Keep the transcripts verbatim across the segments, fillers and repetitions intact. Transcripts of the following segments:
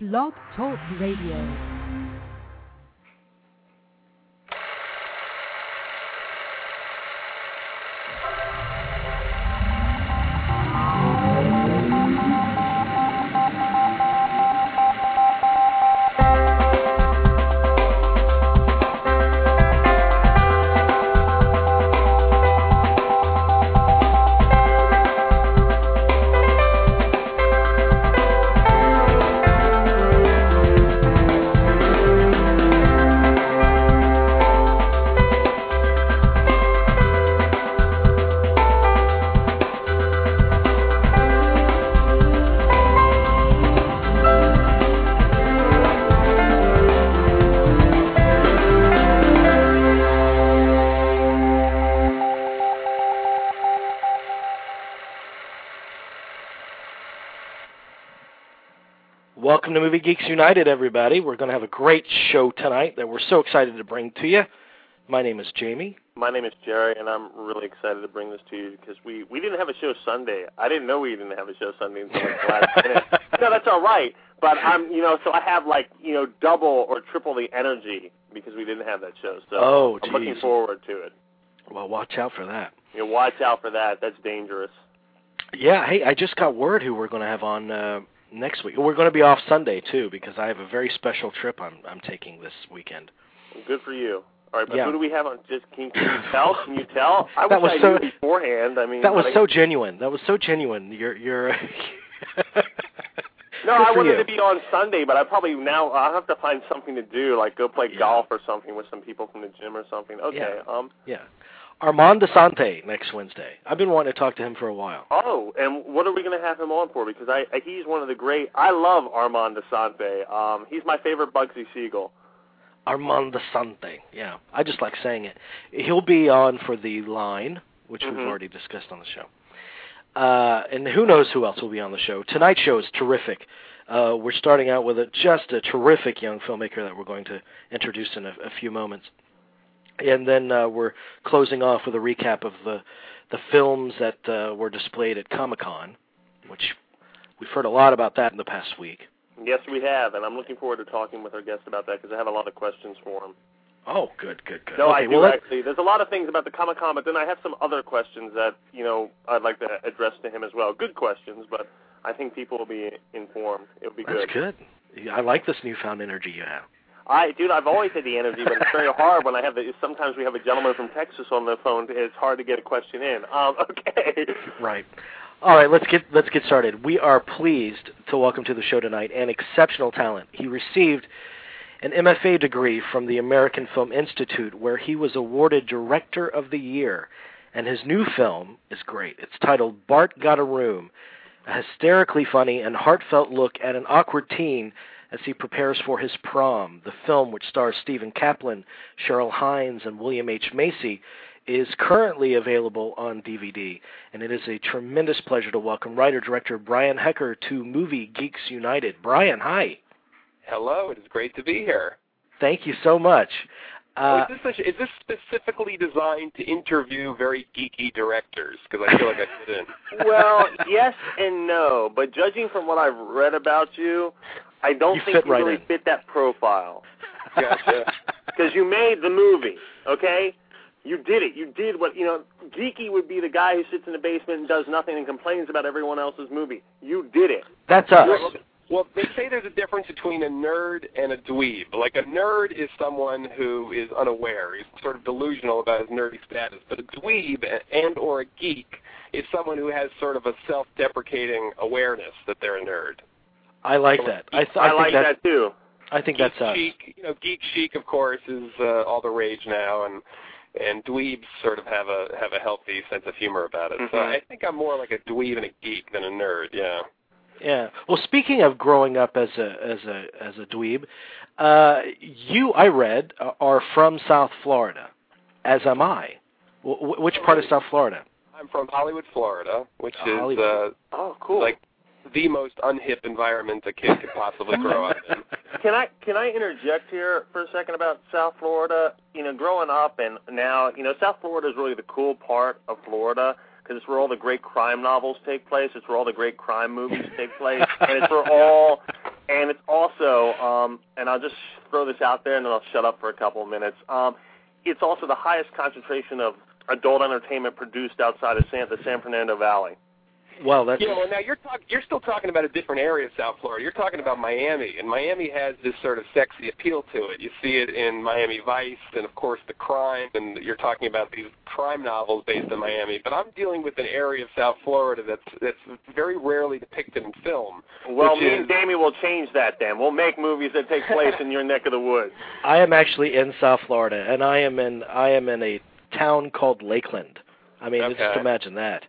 Blog Talk Radio. Welcome to Movie Geeks United, everybody. We're going to have a great show tonight that we're so excited to bring to you. My name is Jamie. My name is Jerry, and I'm really excited to bring this to you because we, we didn't have a show Sunday. I didn't know we didn't have a show Sunday until like the last minute. No, that's all right. But I'm, you know, so I have like, you know, double or triple the energy because we didn't have that show. So oh, I'm looking forward to it. Well, watch out for that. You know, watch out for that. That's dangerous. Yeah. Hey, I just got word who we're going to have on uh, next week. We're going to be off Sunday too because I have a very special trip I'm I'm taking this weekend. Well, good for you. All right, but yeah. who do we have on? Just can, can you tell? Can you tell? I that wish was I so, knew beforehand. I mean, that was like, so genuine. That was so genuine. You're you're. No, I wanted you. to be on Sunday, but I probably now I'll have to find something to do, like go play yeah. golf or something with some people from the gym or something. Okay. Yeah. Um. Yeah. Armand Assante next Wednesday. I've been wanting to talk to him for a while. Oh, and what are we going to have him on for? Because I, I he's one of the great. I love Armand Assante. Um, he's my favorite Bugsy Siegel. Armand Assante. Yeah, I just like saying it. He'll be on for The Line, which mm-hmm. we've already discussed on the show. Uh, and who knows who else will be on the show. Tonight's show is terrific. Uh, we're starting out with a, just a terrific young filmmaker that we're going to introduce in a, a few moments. And then uh, we're closing off with a recap of the the films that uh, were displayed at Comic-Con, which we've heard a lot about that in the past week. Yes, we have, and I'm looking forward to talking with our guest about that because I have a lot of questions for him. Oh, good, good, good. No, okay, I do well, actually. There's a lot of things about the Comic-Con, but then I have some other questions that, you know, I'd like to address to him as well. Good questions, but I think people will be informed. It'll be That's good. That's good. I like this newfound energy you have. I, dude, I've always had the energy, but it's very hard when I have the. Sometimes we have a gentleman from Texas on the phone. It's hard to get a question in. Um, okay. Right. All right. Let's get let's get started. We are pleased to welcome to the show tonight an exceptional talent. He received an M F A degree from the American Film Institute, where he was awarded Director of the Year, and his new film is great. It's titled Bart Got a Room, a hysterically funny and heartfelt look at an awkward teen as he prepares for his prom. The film, which stars Stephen Kaplan, Cheryl Hines, and William H. Macy, is currently available on D V D, and it is a tremendous pleasure to welcome writer-director Brian Hecker to Movie Geeks United. Brian, hi. Hello, it is great to be here. Thank you so much. Uh, oh, is, this a, is this specifically designed to interview very geeky directors? Because I feel like I fit in. Well, yes and no, but judging from what I've read about you, I don't you think you right really in. fit that profile. Gotcha. Because you made the movie, okay? You did it. You did what, you know, geeky would be the guy who sits in the basement and does nothing and complains about everyone else's movie. You did it. That's us. Well, well, they say there's a difference between a nerd and a dweeb. Like a nerd is someone who is unaware. He's sort of delusional about his nerdy status. But a dweeb and or a geek is someone who has sort of a self-deprecating awareness that they're a nerd. I like that. I, th- I, I think like that too. I think geek that's us. Chic, you know, geek chic, of course, is uh, all the rage now, and and dweebs sort of have a have a healthy sense of humor about it. Mm-hmm. So I think I'm more like a dweeb and a geek than a nerd. Yeah. Yeah. Well, speaking of growing up as a as a as a dweeb, uh, you I read uh, are from South Florida, as am I. W- which part of South Florida? I'm from Hollywood, Florida, which oh, is Hollywood. Uh, oh, cool. like the most unhip environment a kid could possibly grow up in. Can I can I interject here for a second about South Florida? You know, growing up and now, you know, South Florida is really the cool part of Florida because it's where all the great crime novels take place. It's where all the great crime movies take place, and it's where all And it's also, um, and I'll just throw this out there and then I'll shut up for a couple of minutes, um, it's also the highest concentration of adult entertainment produced outside of San, the San Fernando Valley. Well, that's... Yeah, well, now you're, talk, you're still talking about a different area of South Florida. You're talking about Miami, and Miami has this sort of sexy appeal to it. You see it in Miami Vice and, of course, the crime, and you're talking about these crime novels based in Miami. But I'm dealing with an area of South Florida that's that's very rarely depicted in film. Well, me is... and Damien will change that, then. We'll make movies that take place in your neck of the woods. I am actually in South Florida, and I am in I am in a town called Lakeland. I mean, okay. just imagine that.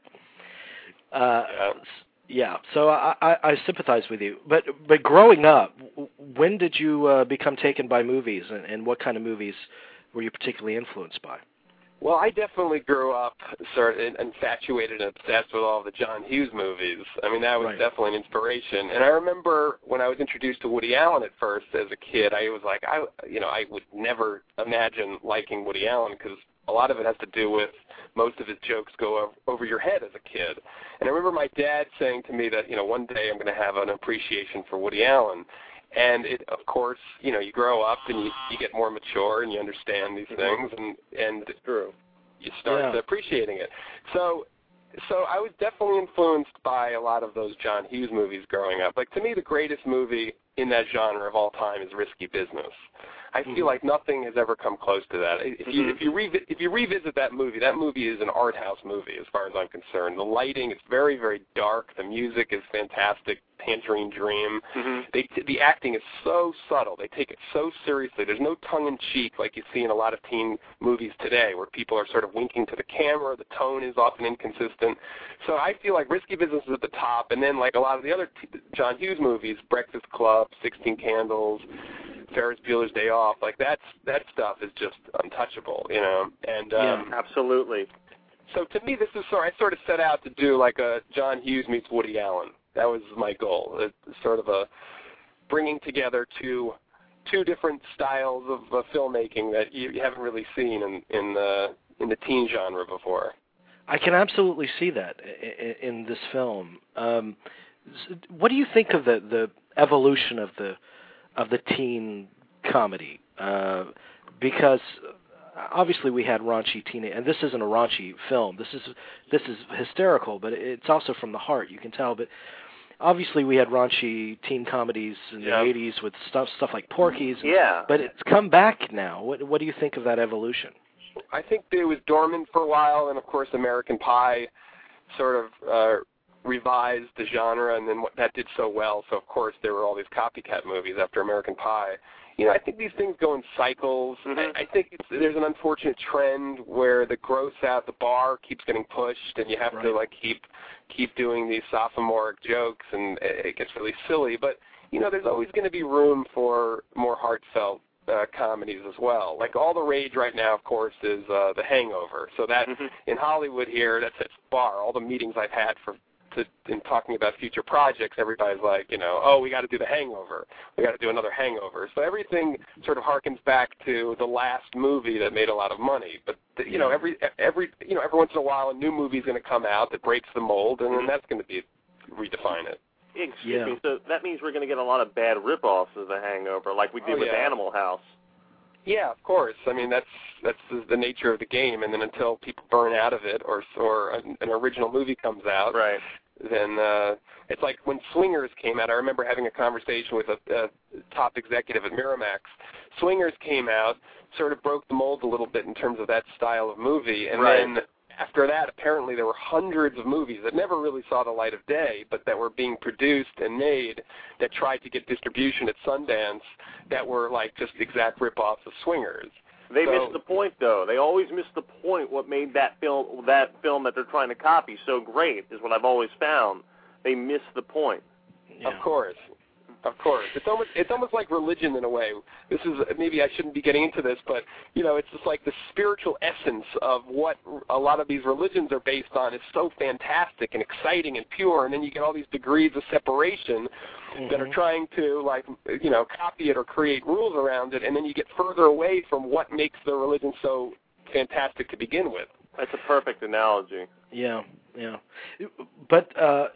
Uh, yeah. yeah, so I, I, I sympathize with you. But but growing up, when did you uh, become taken by movies, and, and what kind of movies were you particularly influenced by? Well, I definitely grew up sort of infatuated and obsessed with all the John Hughes movies. I mean, that was right. definitely an inspiration. And I remember when I was introduced to Woody Allen at first as a kid, I was like, I, you know, I would never imagine liking Woody Allen because a lot of it has to do with most of his jokes go over your head as a kid. And I remember my dad saying to me that, you know, one day I'm going to have an appreciation for Woody Allen. And, it, of course, you know, you grow up and you, you get more mature and you understand these things, and, and it's true. You start yeah. appreciating it. So so I was definitely influenced by a lot of those John Hughes movies growing up. Like, to me, the greatest movie in that genre of all time is Risky Business. I feel mm-hmm. like nothing has ever come close to that. If you mm-hmm. if you revi- if you revisit that movie, that movie is an art house movie as far as I'm concerned. The lighting is very, very dark. The music is fantastic. Tangerine Dream. Mm-hmm. They the acting is so subtle. They take it so seriously. There's no tongue in cheek like you see in a lot of teen movies today, where people are sort of winking to the camera. The tone is often inconsistent. So I feel like Risky Business is at the top, and then like a lot of the other t- John Hughes movies, Breakfast Club, Sixteen Candles, Ferris Bueller's Day Off, like that's that stuff is just untouchable, you know. And um, yeah, absolutely. So to me, this is sort. I sort of set out to do like a John Hughes meets Woody Allen. That was my goal. It's sort of a bringing together two two different styles of uh, filmmaking that you, you haven't really seen in in the in the teen genre before. I can absolutely see that in, in this film. Um, what do you think of the the evolution of the of the teen comedy, uh, because obviously we had raunchy teen, and this isn't a raunchy film. This is this is hysterical, but it's also from the heart. You can tell. But obviously we had raunchy teen comedies in yeah. the eighties with stuff stuff like Porky's. And, yeah. But it's come back now. What what do you think of that evolution? I think it was dormant for a while, and of course American Pie sort of uh, revised the genre, and then what, that did so well. So of course there were all these copycat movies after American Pie. You know, I think these things go in cycles. Mm-hmm. I, I think it's, there's an unfortunate trend where the gross out the bar keeps getting pushed, and you have right. to like keep keep doing these sophomoric jokes, and it gets really silly. But you know, there's always going to be room for more heartfelt uh, comedies as well. Like all the rage right now, of course, is uh, The Hangover. So that mm-hmm. in Hollywood here, that's its bar. All the meetings I've had for To, in talking about future projects, everybody's like, you know, oh, we got to do The Hangover. We got to do another Hangover. So everything sort of harkens back to the last movie that made a lot of money. But the, you know, every every you know, every once in a while, a new movie's going to come out that breaks the mold, and then that's going to be redefine it. Excuse yeah. me. So that means we're going to get a lot of bad rip-offs of The Hangover, like we did oh, with yeah. Animal House. Yeah, of course. I mean, that's that's the nature of the game. And then until people burn out of it, or or an, an original movie comes out, right. then uh, it's like when Swingers came out. I remember having a conversation with a, a top executive at Miramax. Swingers came out, sort of broke the mold a little bit in terms of that style of movie, and right. then after that, apparently there were hundreds of movies that never really saw the light of day, but that were being produced and made that tried to get distribution at Sundance that were like just exact rip-offs of Swingers. They so, missed the point, though. They always miss the point. What made that film, that film that they're trying to copy, so great is what I've always found. They miss the point. Yeah. Of course, of course. It's almost it's almost like religion in a way. This is maybe I shouldn't be getting into this, but you know, it's just like the spiritual essence of what a lot of these religions are based on is so fantastic and exciting and pure, and then you get all these degrees of separation mm-hmm. that are trying to like you know copy it or create rules around it, and then you get further away from what makes the religion so fantastic to begin with. That's a perfect analogy. Yeah, yeah. But uh,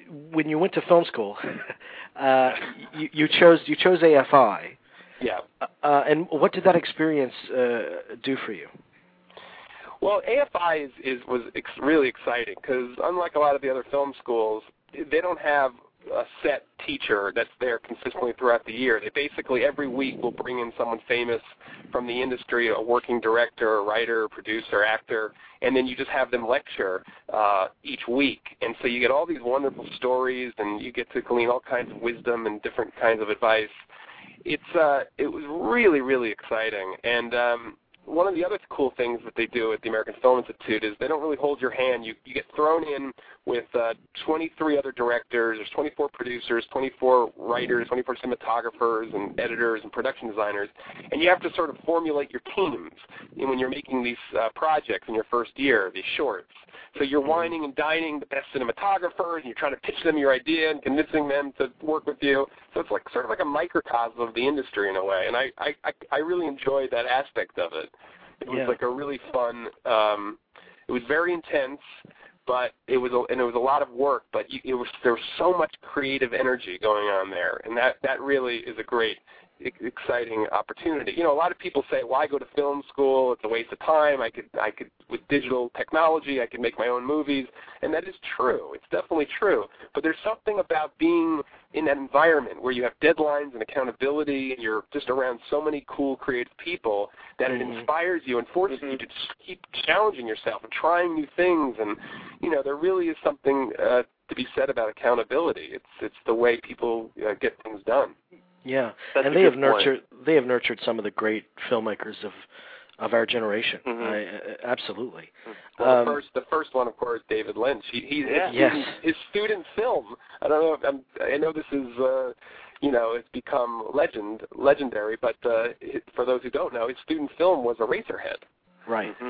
when you went to film school, uh, you, you chose you chose A F I. Yeah. Uh, and what did that experience uh, do for you? Well, A F I is, is was ex- really exciting because unlike a lot of the other film schools, they don't have a set teacher that's there consistently throughout the year. They basically every week will bring in someone famous from the industry, a working director, a writer, producer, actor, and then you just have them lecture uh, each week. And so you get all these wonderful stories, and you get to glean all kinds of wisdom and different kinds of advice. It's uh, it was really, really exciting. And um, one of the other cool things that they do at the American Film Institute is they don't really hold your hand. You, you get thrown in with uh, twenty-three other directors, there's twenty-four producers, twenty-four writers, twenty-four cinematographers and editors and production designers, and you have to sort of formulate your teams when you're making these uh, projects in your first year, these shorts. So you're wining and dining the best cinematographers, and you're trying to pitch them your idea and convincing them to work with you. So it's like sort of like a microcosm of the industry in a way, and I, I, I really enjoyed that aspect of it. It was yeah. like a really fun, um, it was very intense, but it was a, and it was a lot of work, but you, it was there was so much creative energy going on there, and that, that really is a great, exciting opportunity. You know, a lot of people say, "Why go to film school? It's a waste of time. I could, I could, with digital technology, I could make my own movies," and that is true. It's definitely true. But there's something about being in that environment where you have deadlines and accountability, and you're just around so many cool, creative people that mm-hmm. it inspires you and forces mm-hmm. you to just keep challenging yourself and trying new things. And you know, there really is something uh, to be said about accountability. It's, it's the way people uh, get things done. Yeah, That's and they have nurtured point. they have nurtured some of the great filmmakers of of our generation. Mm-hmm. I, uh, absolutely. Well, um, the first the first one, of course, David Lynch. He, he's yeah. his, yes. student, his student film. I don't know. If I'm, I know this is uh, you know it's become legend legendary, but uh, it, for those who don't know, his student film was Eraserhead. Right. Mm-hmm.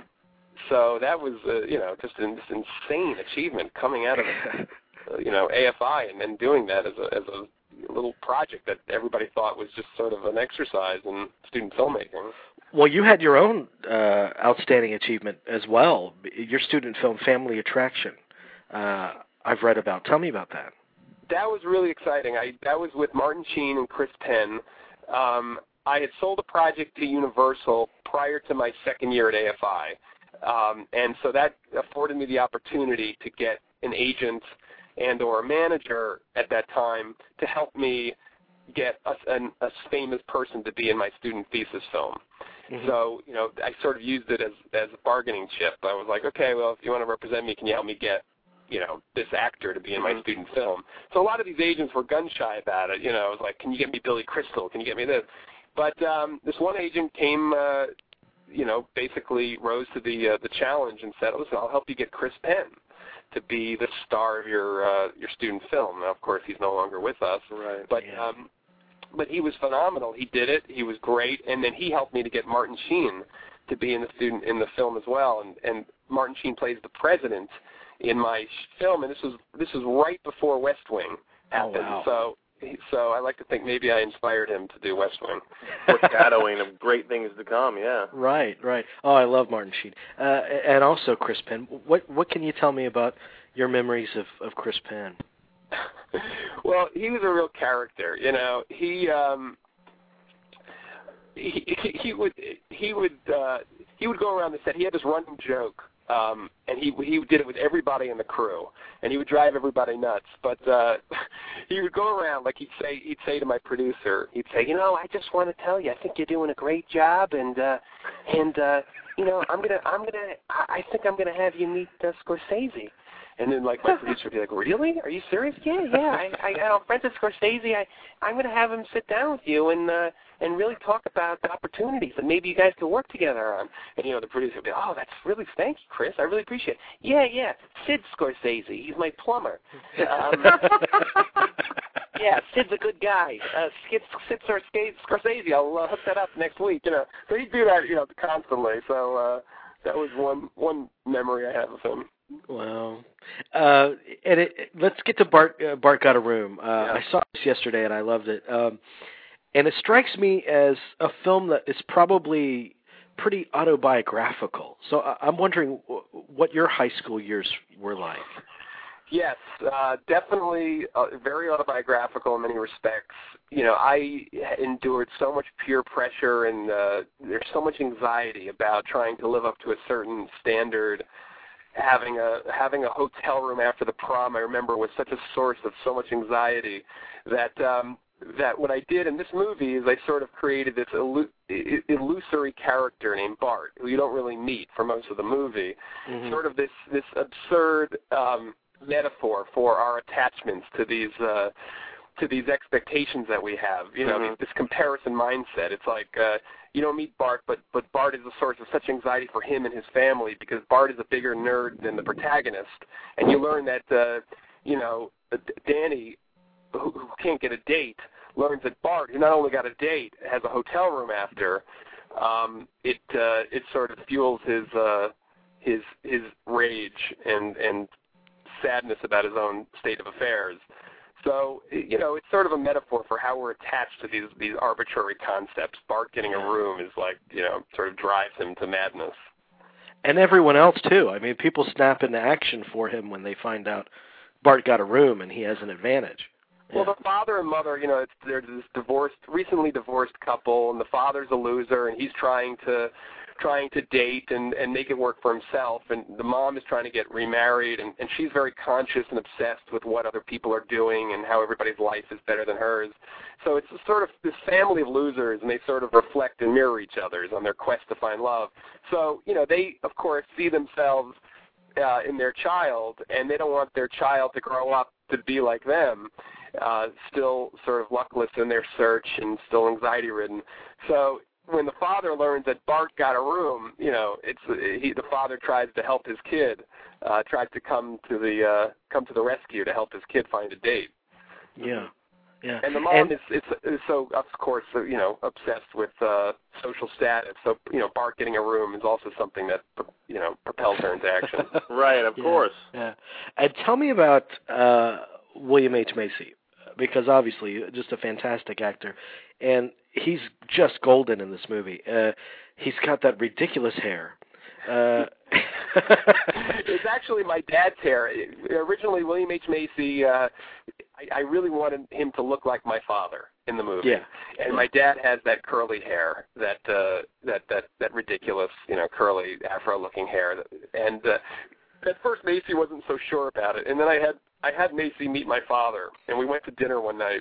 So that was uh, you know just an this insane achievement coming out of uh, you know A F I and then doing that as a as a little project that everybody thought was just sort of an exercise in student filmmaking. Well, you had your own uh, outstanding achievement as well, your student film, Family Attraction. Uh, I've read about. Tell me about that. That was really exciting. I That was with Martin Sheen and Chris Penn. Um, I had sold a project to Universal prior to my second year at A F I, um, and so that afforded me the opportunity to get an agent and or a manager at that time to help me get a, an, a famous person to be in my student thesis film. Mm-hmm. So, you know, I sort of used it as, as a bargaining chip. I was like, okay, well, if you want to represent me, can you help me get, you know, this actor to be in mm-hmm. my student film? So a lot of these agents were gun-shy about it. You know, it was like, can you get me Billy Crystal? Can you get me this? But um, this one agent came, uh, you know, basically rose to the uh, the challenge and said, listen, I'll help you get Chris Penn to be the star of your uh, your student film. Now, of course, he's no longer with us, right? But yeah. um, but he was phenomenal. He did it. He was great, and then he helped me to get Martin Sheen to be in the student in the film as well. And and Martin Sheen plays the president in my film, and this was this was right before West Wing happened. Oh, wow. So. So I like to think maybe I inspired him to do West Wing. Foreshadowing of great things to come, yeah. Right, right. Oh, I love Martin Sheen. Uh, and also Chris Penn. What what can you tell me about your memories of, of Chris Penn? Well, he was a real character. You know, he um, he, he, he would he would uh, he would go around the set. He had this running joke. Um, and he he did it with everybody in the crew, and he would drive everybody nuts. But uh, he would go around like he'd say he'd say to my producer, he'd say, you know, I just want to tell you, I think you're doing a great job, and uh, and uh, you know, I'm gonna I'm gonna I think I'm gonna have you meet uh, Scorsese. And then, like, my producer would be like, really? Are you serious? Yeah, yeah. I, I, I know Francis Scorsese. I, I'm going to have him sit down with you and uh, and really talk about the opportunities that maybe you guys could work together on. And, you know, the producer would be, oh, that's really, thank you, Chris. I really appreciate it. Yeah, yeah. Sid Scorsese. He's my plumber. Um, yeah, Sid's a good guy. Uh, Sid, Sid Scorsese. I'll uh, hook that up next week. You know, so he'd do that, you know, constantly. So uh, that was one one memory I have of him. Wow. Uh, and it, it, let's get to Bart, uh, Bart Got a Room. Uh, yeah. I saw this yesterday, and I loved it. Um, and it strikes me as a film that is probably pretty autobiographical. So I, I'm wondering w- what your high school years were like. Yes, uh, definitely uh, very autobiographical in many respects. You know, I endured so much peer pressure, and uh, there's so much anxiety about trying to live up to a certain standard. Having a having a hotel room after the prom, I remember, was such a source of so much anxiety that um, that what I did in this movie is I sort of created this illu- illusory character named Bart, who you don't really meet for most of the movie. Mm-hmm. Sort of this this absurd um, metaphor for our attachments to these uh, to these expectations that we have. You know, mm-hmm. this comparison mindset. It's like uh, you don't meet Bart, but but Bart is a source of such anxiety for him and his family because Bart is a bigger nerd than the protagonist, and you learn that uh, you know Danny, who, who can't get a date, learns that Bart, who not only got a date, has a hotel room after. Um, it uh, it sort of fuels his uh, his his rage and and sadness about his own state of affairs. So, you know, it's sort of a metaphor for how we're attached to these these arbitrary concepts. Bart getting a room is like, you know, sort of drives him to madness. And everyone else, too. I mean, people snap into action for him when they find out Bart got a room and he has an advantage. Well, yeah. The father and mother, you know, it's, they're this divorced, recently divorced couple, and the father's a loser, and he's trying to trying to date and, and make it work for himself, and the mom is trying to get remarried, and, and she's very conscious and obsessed with what other people are doing and how everybody's life is better than hers. So it's sort of this family of losers, and they sort of reflect and mirror each other on their quest to find love. So, you know, they, of course, see themselves uh, in their child, and they don't want their child to grow up to be like them. Uh, still sort of luckless in their search and still anxiety-ridden. So when the father learns that Bart got a room, you know, it's he, the father tries to help his kid, uh, tries to come to the uh, come to the rescue to help his kid find a date. Yeah, yeah. And the mom and, is, is is so, of course, you know, obsessed with uh, social status. So, you know, Bart getting a room is also something that, you know, propels her into action. Right, of yeah, course. Yeah. And tell me about uh, William H. Macy. Because obviously, just a fantastic actor, and he's just golden in this movie. Uh, he's got that ridiculous hair. Uh, it's actually my dad's hair. Originally, William H. Macy, uh, I, I really wanted him to look like my father in the movie. Yeah. And my dad has that curly hair, that uh, that that that ridiculous, you know, curly Afro-looking hair. And uh, at first, Macy wasn't so sure about it, and then I had. I had Macy meet my father, and we went to dinner one night.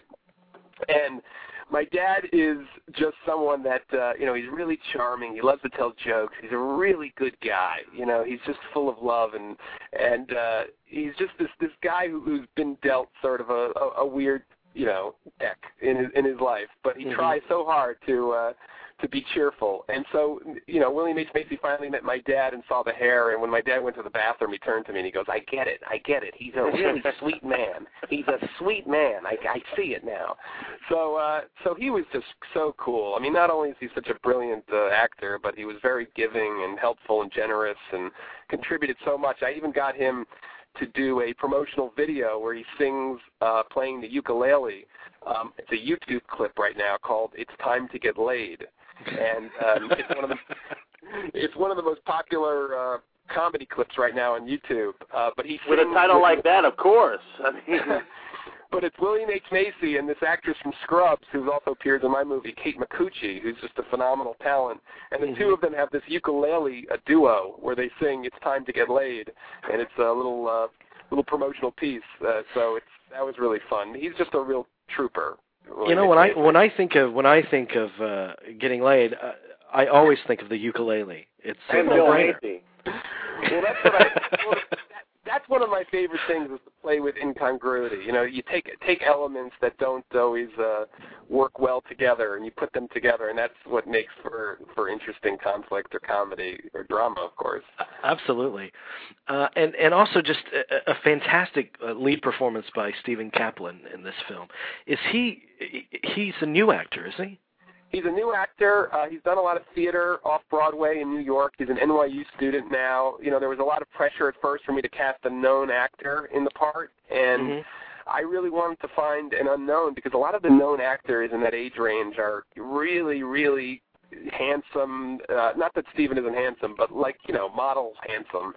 And my dad is just someone that, uh, you know, he's really charming. He loves to tell jokes. He's a really good guy. You know, he's just full of love, and and uh, he's just this this guy who, who's been dealt sort of a, a, a weird, you know, deck in his in his life. But he mm-hmm. tries so hard to. Uh, to be cheerful. And so, you know, William H. Macy finally met my dad and saw the hair, and when my dad went to the bathroom, he turned to me and he goes, I get it, I get it. He's a really sweet man. He's a sweet man. I, I see it now. So uh, so he was just so cool. I mean, not only is he such a brilliant uh, actor, but he was very giving and helpful and generous and contributed so much. I even got him to do a promotional video where he sings uh, playing the ukulele. Um, it's a YouTube clip right now called "It's Time to Get Laid," and um, it's one of the it's one of the most popular uh, comedy clips right now on YouTube. Uh, but he with a title with, like that, of course. I mean. But it's William H. Macy and this actress from Scrubs, who also appears in my movie, Kate Micucci, who's just a phenomenal talent. And the mm-hmm. two of them have this ukulele a duo where they sing "It's Time to Get Laid," and it's a little uh, little promotional piece. Uh, so it's that was really fun. He's just a real trooper. William you know, when I when I think of when I think of uh, getting laid, uh, I always think of the ukulele. It's a no-brainer. Well, that's what I. Well, that, that's one of my favorite things is to play with incongruity. You know, you take take elements that don't always uh, work well together, and you put them together, and that's what makes for for interesting conflict or comedy or drama, of course. Absolutely, uh, and and also just a, a fantastic uh, lead performance by Stephen Kaplan in this film. Is he? He's a new actor, isn't he? He's a new actor. Uh, he's done a lot of theater off-Broadway in New York. He's an N Y U student now. You know, there was a lot of pressure at first for me to cast a known actor in the part, and mm-hmm. I really wanted to find an unknown because a lot of the known actors in that age range are really, really handsome. Uh, not that Stephen isn't handsome, but like, you know, model handsome.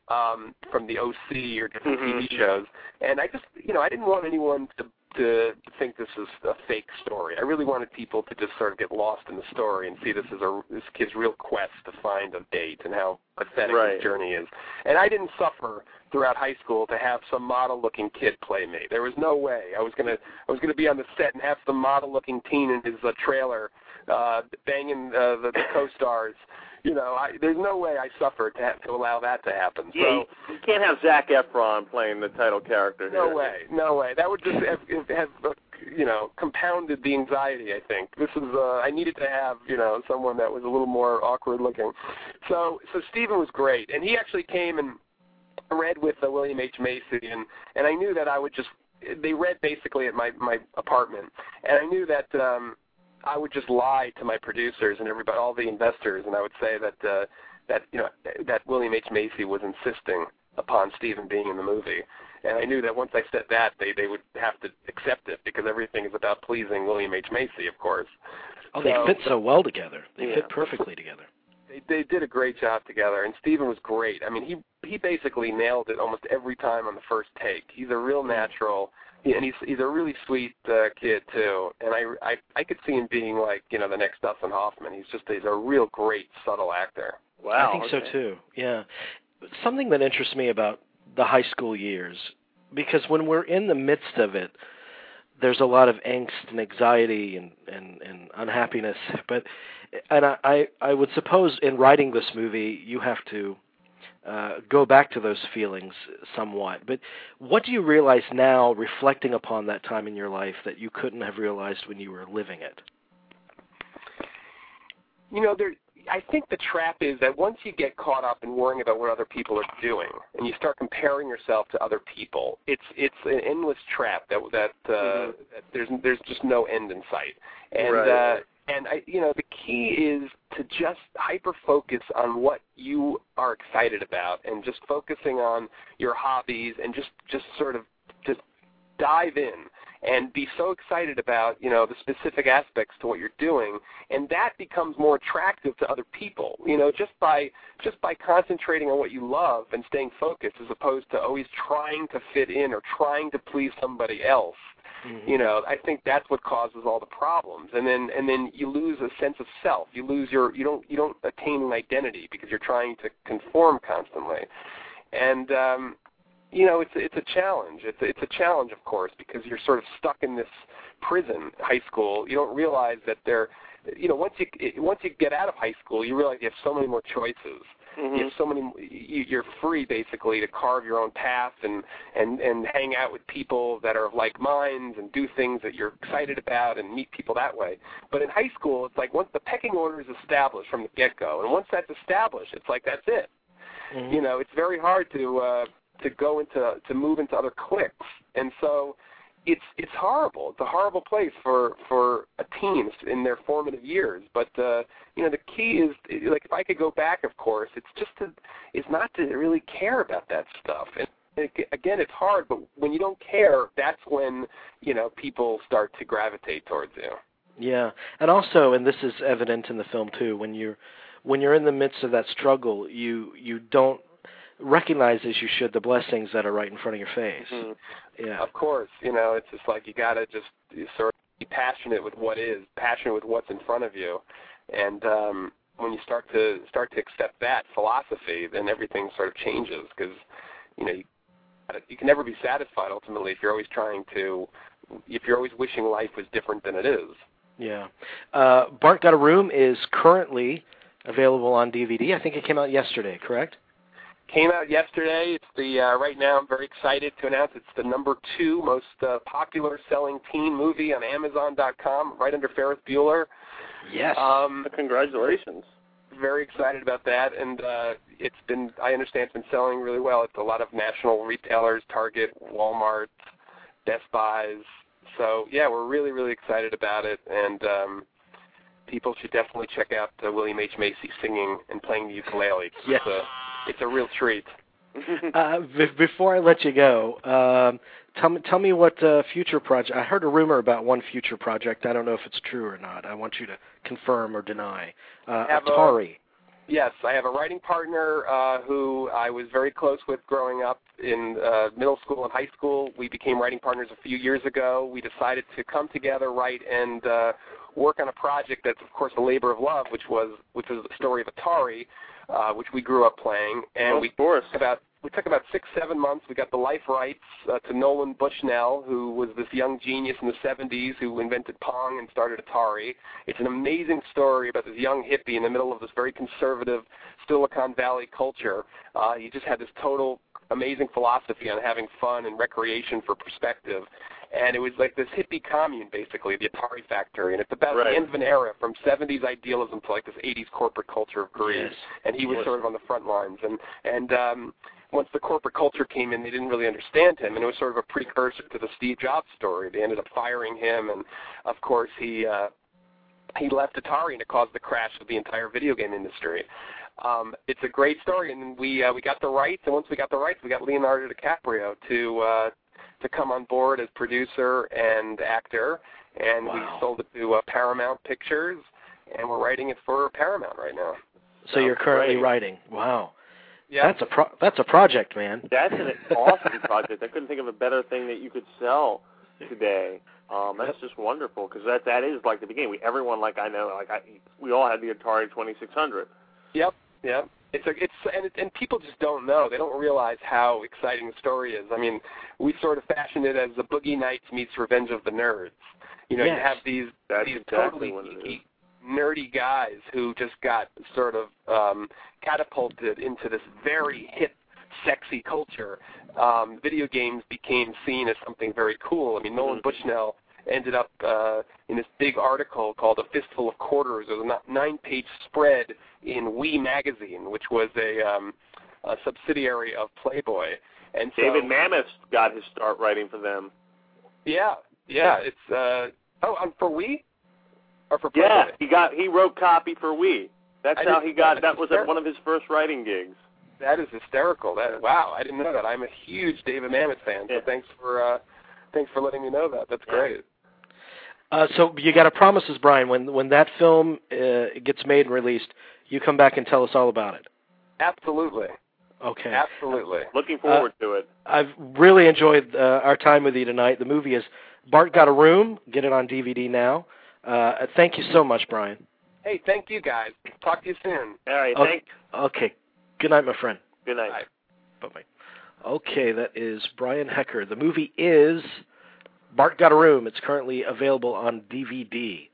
um, from the O C or different mm-hmm. T V shows. And I just, you know, I didn't want anyone to to think this is a fake story. I really wanted people to just sort of get lost in the story and see this as a this kid's real quest to find a date and how pathetic right. his journey is. And I didn't suffer throughout high school to have some model-looking kid play me. There was no way I was gonna I was gonna be on the set and have some model-looking teen in his uh, trailer uh, banging uh, the, the co-stars. You know, I, there's no way I suffered to, have, to allow that to happen. Yeah, so you, you can't have Zac Efron playing the title character here. No way, no way. That would just have, have uh, you know, compounded the anxiety, I think. This is, uh, I needed to have, you know, someone that was a little more awkward looking. So, so Stephen was great. And he actually came and read with uh, William H. Macy, and, and I knew that I would just, they read basically at my, my apartment. And I knew that, um, I would just lie to my producers and everybody, all the investors, and I would say that uh, that you know that William H. Macy was insisting upon Stephen being in the movie, and I knew that once I said that, they they would have to accept it because everything is about pleasing William H. Macy, of course. Oh, so, they fit so well together. They yeah. fit perfectly together. They they did a great job together, and Stephen was great. I mean, he he basically nailed it almost every time on the first take. He's a real natural. Yeah, and he's he's a really sweet uh, kid too, and I, I I could see him being like you know the next Dustin Hoffman. He's just he's a real great subtle actor. Wow, I think okay. so too. Yeah, something that interests me about the high school years, because when we're in the midst of it, there's a lot of angst and anxiety and and, and unhappiness. But and I, I I would suppose in writing this movie you have to Uh, go back to those feelings somewhat. But what do you realize now, reflecting upon that time in your life, that you couldn't have realized when you were living it? You know, there. I think the trap is that once you get caught up in worrying about what other people are doing, and you start comparing yourself to other people, it's it's an endless trap that that, uh, mm-hmm. that there's there's just no end in sight. And right. uh, and I, you know, the key is to just hyper focus on what you are excited about, and just focusing on your hobbies, and just just sort of just dive in and be so excited about, you know, the specific aspects to what you're doing, and that becomes more attractive to other people, you know, just by just by concentrating on what you love and staying focused, as opposed to always trying to fit in or trying to please somebody else. Mm-hmm. You know, I think that's what causes all the problems, and then and then you lose a sense of self. You lose your you don't you don't attain an identity because you're trying to conform constantly, and um, you know, it's it's a challenge. It's a, it's a challenge, of course, because you're sort of stuck in this prison, high school. You don't realize that there, you know, once you once you get out of high school, you realize you have so many more choices. Mm-hmm. You have so many. You're free basically to carve your own path and and and hang out with people that are of like minds and do things that you're excited about and meet people that way. But in high school, it's like once the pecking order is established from the get-go, and once that's established, it's like that's it. Mm-hmm. You know, it's very hard to. Uh, to go into, to move into other cliques. And so it's it's horrible. It's a horrible place for, for a teen in their formative years. But, uh, you know, the key is, like, if I could go back, of course, it's just to, it's not to really care about that stuff. And it, again, it's hard, but when you don't care, that's when, you know, people start to gravitate towards you. Yeah. And also, and this is evident in the film too, when you're, when you're in the midst of that struggle, you, you don't recognize as you should the blessings that are right in front of your face. Mm-hmm. Yeah, of course. You know, it's just like you got to just sort of be passionate with what is, passionate with what's in front of you, and um, when you start to start to accept that philosophy, then everything sort of changes because you know you, you can never be satisfied ultimately if you're always trying to, if you're always wishing life was different than it is. Yeah, uh, Bart Got a Room is currently available on D V D. I think it came out yesterday. Correct? Came out yesterday. It's the uh, right now. I'm very excited to announce it's the number two most uh, popular selling teen movie on Amazon dot com, right under Ferris Bueller. Yes. Um, Congratulations. Very excited about that, and uh, it's been. I understand it's been selling really well. It's a lot of national retailers: Target, Walmart, Best Buys. So yeah, we're really really excited about it, and um, people should definitely check out uh, William H. Macy singing and playing the ukulele. Yes. It's a, It's a real treat. uh, b- before I let you go, um, tell me tell me what uh, future project. I heard a rumor about one future project. I don't know if it's true or not. I want you to confirm or deny. Uh, Have Atari. A, Yes, I have a writing partner uh, who I was very close with growing up in uh, middle school and high school. We became writing partners a few years ago. We decided to come together, write, and uh, work on a project that's, of course, a labor of love, which was which was the story of Atari, uh, which we grew up playing. And oh, we of course. about we took about six, seven months. We got the life rights uh, to Nolan Bushnell, who was this young genius in the seventies who invented Pong and started Atari. It's an amazing story about this young hippie in the middle of this very conservative Silicon Valley culture. Uh, he just had this total amazing philosophy on having fun and recreation for perspective. And it was like this hippie commune, basically, the Atari factory. And it's about right. the end of an era from seventies idealism to like this eighties corporate culture of greed. Yes. And he was sort of on the front lines. And, and um, once the corporate culture came in, they didn't really understand him. And it was sort of a precursor to the Steve Jobs story. They ended up firing him. And, of course, he uh, he left Atari, and it caused the crash of the entire video game industry. Um, it's a great story. And we uh, we got the rights. And once we got the rights, we got Leonardo DiCaprio to uh, to come on board as producer and actor, and wow. we sold it to uh, Paramount Pictures, and we're writing it for Paramount right now. So you're currently great. writing. Wow. Yeah. That's a pro- that's a project, man. That's an awesome project. I couldn't think of a better thing that you could sell today. Um, that's just wonderful because that that is like the beginning. We everyone like I know like I, we all had the Atari twenty-six hundred. Yep. Yep. It's a, it's and and people just don't know. They don't realize how exciting the story is. I mean, we sort of fashioned it as the Boogie Nights meets Revenge of the Nerds. You know, yes. you have these That's these exactly totally what it is. nerdy guys who just got sort of um, catapulted into this very hip, sexy culture. Um, video games became seen as something very cool. I mean, Nolan Mm-hmm. Bushnell ended up uh, in this big article called A Fistful of Quarters. It was a nine-page spread in Wii Magazine, which was a, um, a subsidiary of Playboy. And so, David Mamet got his start writing for them. Yeah, yeah. It's uh, oh, um, for Wii or for Playboy? Yeah, he got he wrote copy for Wii. That's I how didn't- he got. that's That was hysterical. one of his first writing gigs. That is hysterical. That wow, I didn't know that. I'm a huge David Mamet fan. So Yeah. thanks for uh, thanks for letting me know that. That's Yeah. great. Uh, so you got to promise us, Brian, when when that film uh, gets made and released, you come back and tell us all about it. Absolutely. Okay. Absolutely. Looking forward Uh, to it. I've really enjoyed uh, our time with you tonight. The movie is Bart Got a Room. Get it on D V D now. Uh, thank you so much, Brian. Hey, thank you guys. Talk to you soon. All right, Okay. thanks. Okay. Good night, my friend. Good night. Bye. Bye-bye. Okay, that is Brian Hecker. The movie is Bart Got a Room. It's currently available on D V D.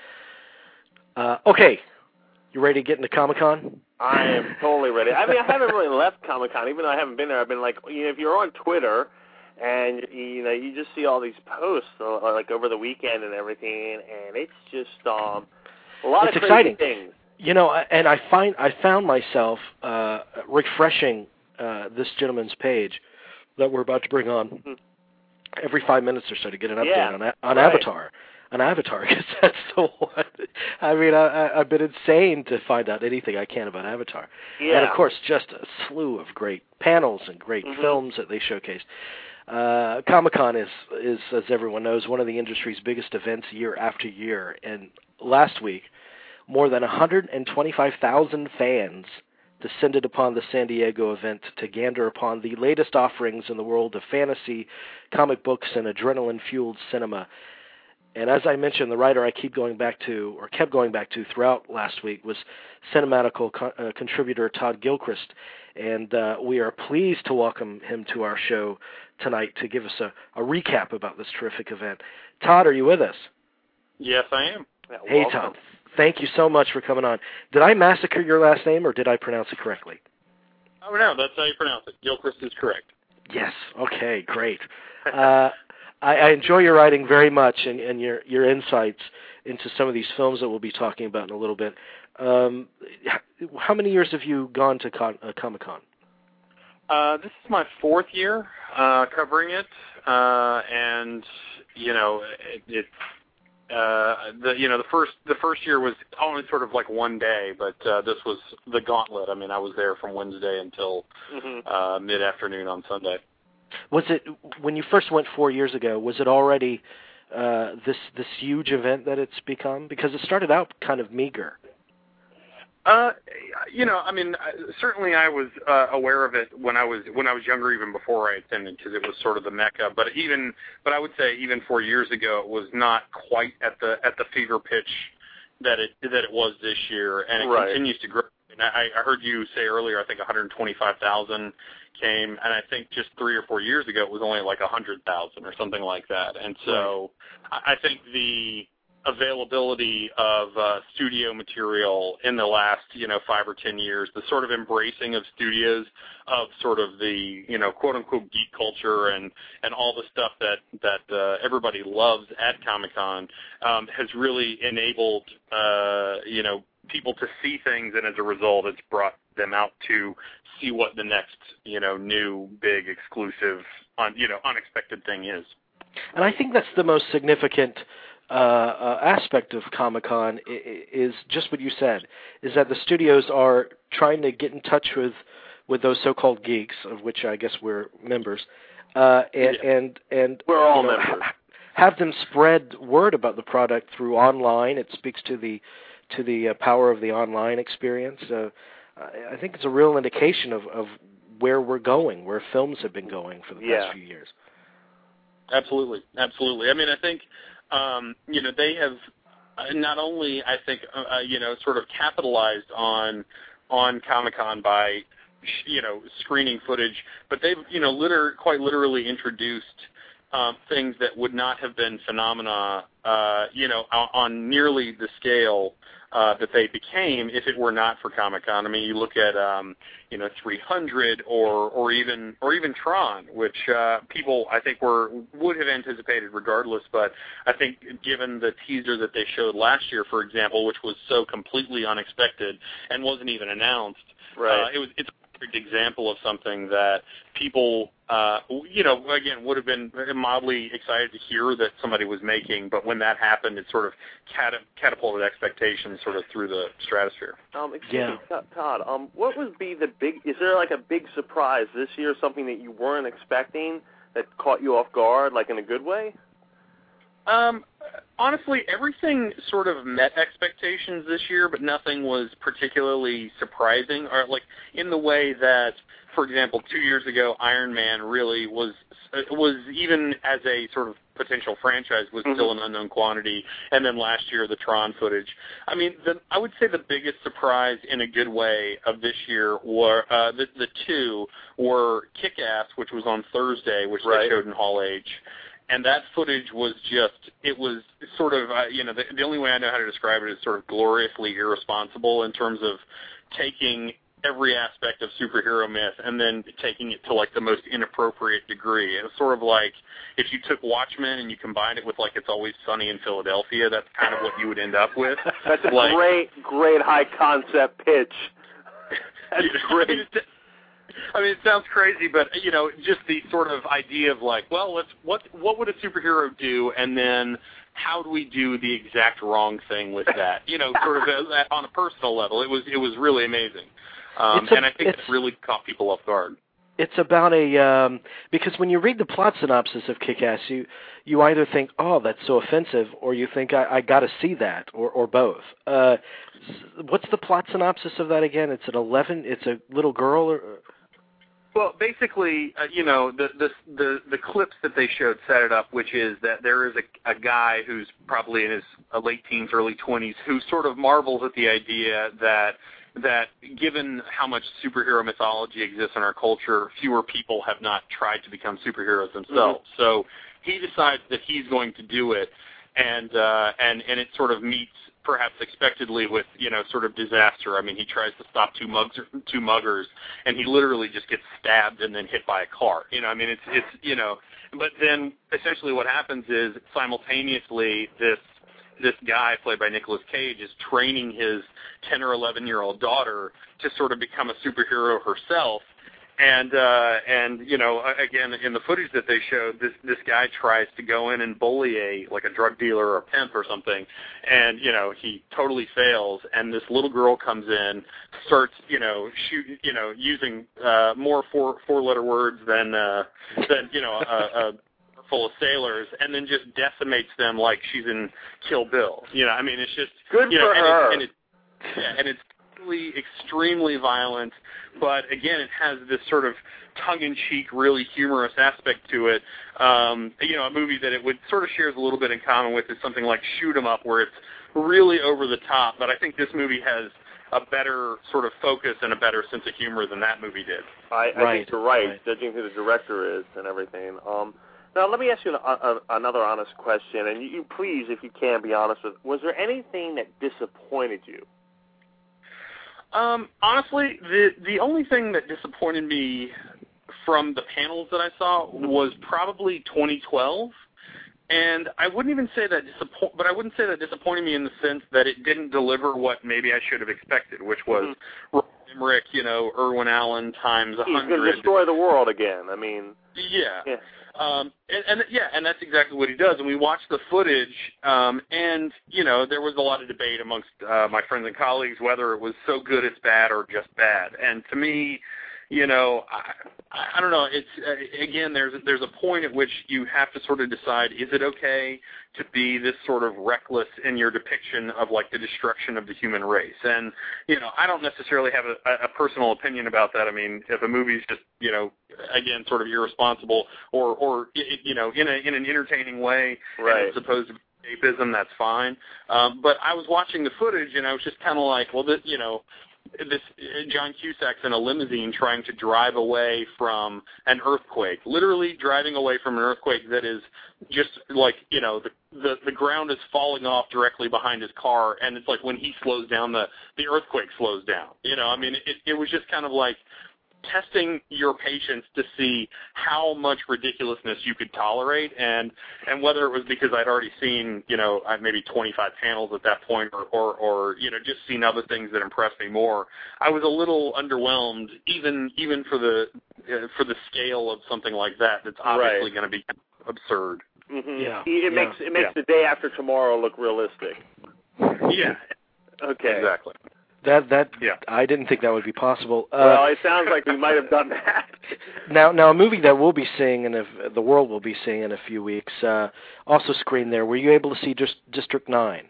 Uh, okay, you ready to get into Comic-Con? I am totally ready. I mean, I haven't really left Comic-Con, even though I haven't been there. I've been like, you know, if you're on Twitter and, you know, you just see all these posts, uh, like, over the weekend and everything, and it's just um, a lot It's of crazy exciting. things. You know, and I find I found myself uh, refreshing uh, this gentleman's page that we're about to bring on Mhm. every five minutes or so to get an update Yeah, on on right. Avatar. On Avatar, because that's the one. I mean, I, I, I've been insane to find out anything I can about Avatar. Yeah. And, of course, just a slew of great panels and great Mhm. films that they showcased. Uh, Comic-Con is, is, as everyone knows, one of the industry's biggest events year after year. And last week, more than one hundred twenty-five thousand fans descended upon the San Diego event to gander upon the latest offerings in the world of fantasy, comic books, and adrenaline-fueled cinema. And as I mentioned, the writer I keep going back to, or kept going back to throughout last week, was Cinematical co- uh, contributor Todd Gilchrist. And uh, we are pleased to welcome him to our show tonight to give us a, a recap about this terrific event. Todd, are you with us? Yes, I am. Yeah, Hey, welcome. Todd. Thank you so much for coming on. Did I massacre your last name, or did I pronounce it correctly? Oh, no, that's how you pronounce it. Gilchrist is correct. Yes. Okay, great. Uh, I, I enjoy your writing very much and, and your, your insights into some of these films that we'll be talking about in a little bit. Um, how many years have you gone to Con- uh, Comic-Con? Uh, this is my fourth year uh, covering it, uh, and, you know, it, it Uh, the you know the first the first year was only sort of like one day, but uh, this was the gauntlet. I mean, I was there from Wednesday until Mhm. uh, mid afternoon on Sunday. Was it when you first went four years ago? Was it already uh, this this huge event that it's become? Because it started out kind of meager. Uh, you know, I mean, certainly I was uh, aware of it when I was when I was younger, even before I attended, because it was sort of the mecca. But even, but I would say even four years ago, it was not quite at the at the fever pitch that it that it was this year, and it right. continues to grow. And I, I heard you say earlier, I think one hundred twenty-five thousand came, and I think just three or four years ago, it was only like one hundred thousand or something like that. And so, right. I think the availability of uh, studio material in the last, you know, five or ten years, the sort of embracing of studios of sort of the, you know, quote-unquote geek culture and, and all the stuff that, that uh, everybody loves at Comic-Con um, has really enabled, uh, you know, people to see things, and as a result, it's brought them out to see what the next, you know, new, big, exclusive, un, you know, unexpected thing is. And I think that's the most significant Uh, uh, aspect of Comic-Con is just what you said, is that the studios are trying to get in touch with, with those so-called geeks, of which I guess we're members, uh, and, yeah. and, and we're all you know, members. ha- have them spread word about the product through online. It speaks to the to the uh, power of the online experience. Uh, I think it's a real indication of, of where we're going, where films have been going for the yeah. past few years. Absolutely, absolutely. I mean, I think Um, you know, they have not only, I think, uh, you know, sort of capitalized on on Comic-Con by, you know, screening footage, but they've, you know, liter- quite literally introduced um, things that would not have been phenomena, uh, you know, on, on nearly the scale uh, that they became if it were not for Comic-Con. I mean, you look at, um, you know, three hundred or or even or even Tron, which uh, people I think were would have anticipated regardless. But I think given the teaser that they showed last year, for example, which was so completely unexpected and wasn't even announced, right. uh, it was it's a perfect example of something that people, uh, you know, again would have been mildly excited to hear that somebody was making. But when that happened, it sort of cat- catapulted expectations sort of through the stratosphere. Um, excuse Yeah. me, Todd. Um, what would be the big? Is there like a big surprise this year? Something that you weren't expecting that caught you off guard, like in a good way? Um, honestly, everything sort of met expectations this year, but nothing was particularly surprising, or like in the way that, for example, two years ago, Iron Man really was was even as a sort of potential franchise was mm-hmm. still an unknown quantity, and then last year the Tron footage. I mean, the, I would say the biggest surprise in a good way of this year were uh, the the two were Kick-Ass, which was on Thursday, which right. they showed in Hall H. And that footage was just, it was sort of, uh, you know, the, the only way I know how to describe it is sort of gloriously irresponsible in terms of taking every aspect of superhero myth and then taking it to, like, the most inappropriate degree. It was sort of like if you took Watchmen and you combined it with, like, It's Always Sunny in Philadelphia, that's kind of what you would end up with. That's a like, great, great high-concept pitch. That's great. I mean, it sounds crazy, but, you know, just the sort of idea of like, well, let's what what would a superhero do, and then how do we do the exact wrong thing with that? You know, sort of on a personal level, it was it was really amazing, um, a, and I think it really caught people off guard. It's about a um, because when you read the plot synopsis of Kick-Ass, you you either think, oh, that's so offensive, or you think I, I got to see that, or or both. Uh, what's the plot synopsis of that again? It's an eleven. It's a little girl. Or, Well, basically, uh, you know, the, the the the clips that they showed set it up, which is that there is a, a guy who's probably in his uh, late teens, early twenties, who sort of marvels at the idea that that given how much superhero mythology exists in our culture, fewer people have not tried to become superheroes themselves. Mm-hmm. So he decides that he's going to do it, and uh, and and it sort of meets perhaps expectedly with, you know, sort of disaster. I mean, he tries to stop two mugs, two muggers, and he literally just gets stabbed and then hit by a car. You know, I mean, it's, it's, you know, but then essentially what happens is simultaneously this, this guy played by Nicolas Cage is training his ten or eleven year old daughter to sort of become a superhero herself. And, uh, and, you know, again, in the footage that they showed, this, this guy tries to go in and bully a, like a drug dealer or a pimp or something. And, you know, he totally fails. And this little girl comes in, starts, you know, shoot, you know, using, uh, more four, four letter words than, uh, than, you know, a, a full of sailors, and then just decimates them like she's in Kill Bill. You know, I mean, it's just good you know, for and her. It, and, it, yeah, and it's really extremely violent, but again, it has this sort of tongue-in-cheek, really humorous aspect to it. Um, you know, a movie that it would sort of shares a little bit in common with is something like Shoot 'Em Up, where it's really over the top, but I think this movie has a better sort of focus and a better sense of humor than that movie did. I, I right, think you're right, right, judging who the director is and everything. Um, now, let me ask you an, a, another honest question, and you, you please, if you can, be honest with. Was there anything that disappointed you? Um, honestly, the the only thing that disappointed me from the panels that I saw was probably twenty twelve. And I wouldn't even say that disappoint, but I wouldn't say that disappointed me in the sense that it didn't deliver what maybe I should have expected, which was mm-hmm. Emmerich, you know, Irwin Allen times a hundred. He's going to destroy the world again. I mean, yeah, yeah. Um, and, and yeah, and that's exactly what he does. And we watched the footage, um, and you know, there was a lot of debate amongst uh, my friends and colleagues whether it was so good it's bad or just bad. And to me, you know, I, I don't know. It's uh, again, there's there's a point at which you have to sort of decide: is it okay to be this sort of reckless in your depiction of like the destruction of the human race? And you know, I don't necessarily have a, a personal opinion about that. I mean, if a movie's just you know, again, sort of irresponsible or or you know, in a in an entertaining way, right. and it's supposed to be escapism, that's fine. Um, but I was watching the footage and I was just kind of like, well, this, you know. This John Cusack's in a limousine trying to drive away from an earthquake, literally driving away from an earthquake that is just like, you know, the, the, the ground is falling off directly behind his car, and it's like when he slows down, the, the earthquake slows down. You know, I mean, it, it was just kind of like testing your patience to see how much ridiculousness you could tolerate, and and whether it was because I'd already seen, you know, maybe twenty-five panels at that point, or, or, or you know, just seen other things that impressed me more. I was a little underwhelmed, even even for the uh, for the scale of something like that. That's obviously right. going to be absurd. Mm-hmm. Yeah, it yeah. makes it makes yeah. the day after tomorrow look realistic. Yeah. Okay. Exactly. That that yeah. I didn't think that would be possible. Uh, well, it sounds like we might have done that. now, now a movie that we'll be seeing, and the world will be seeing in a few weeks, uh, also screened there. Were you able to see just District nine?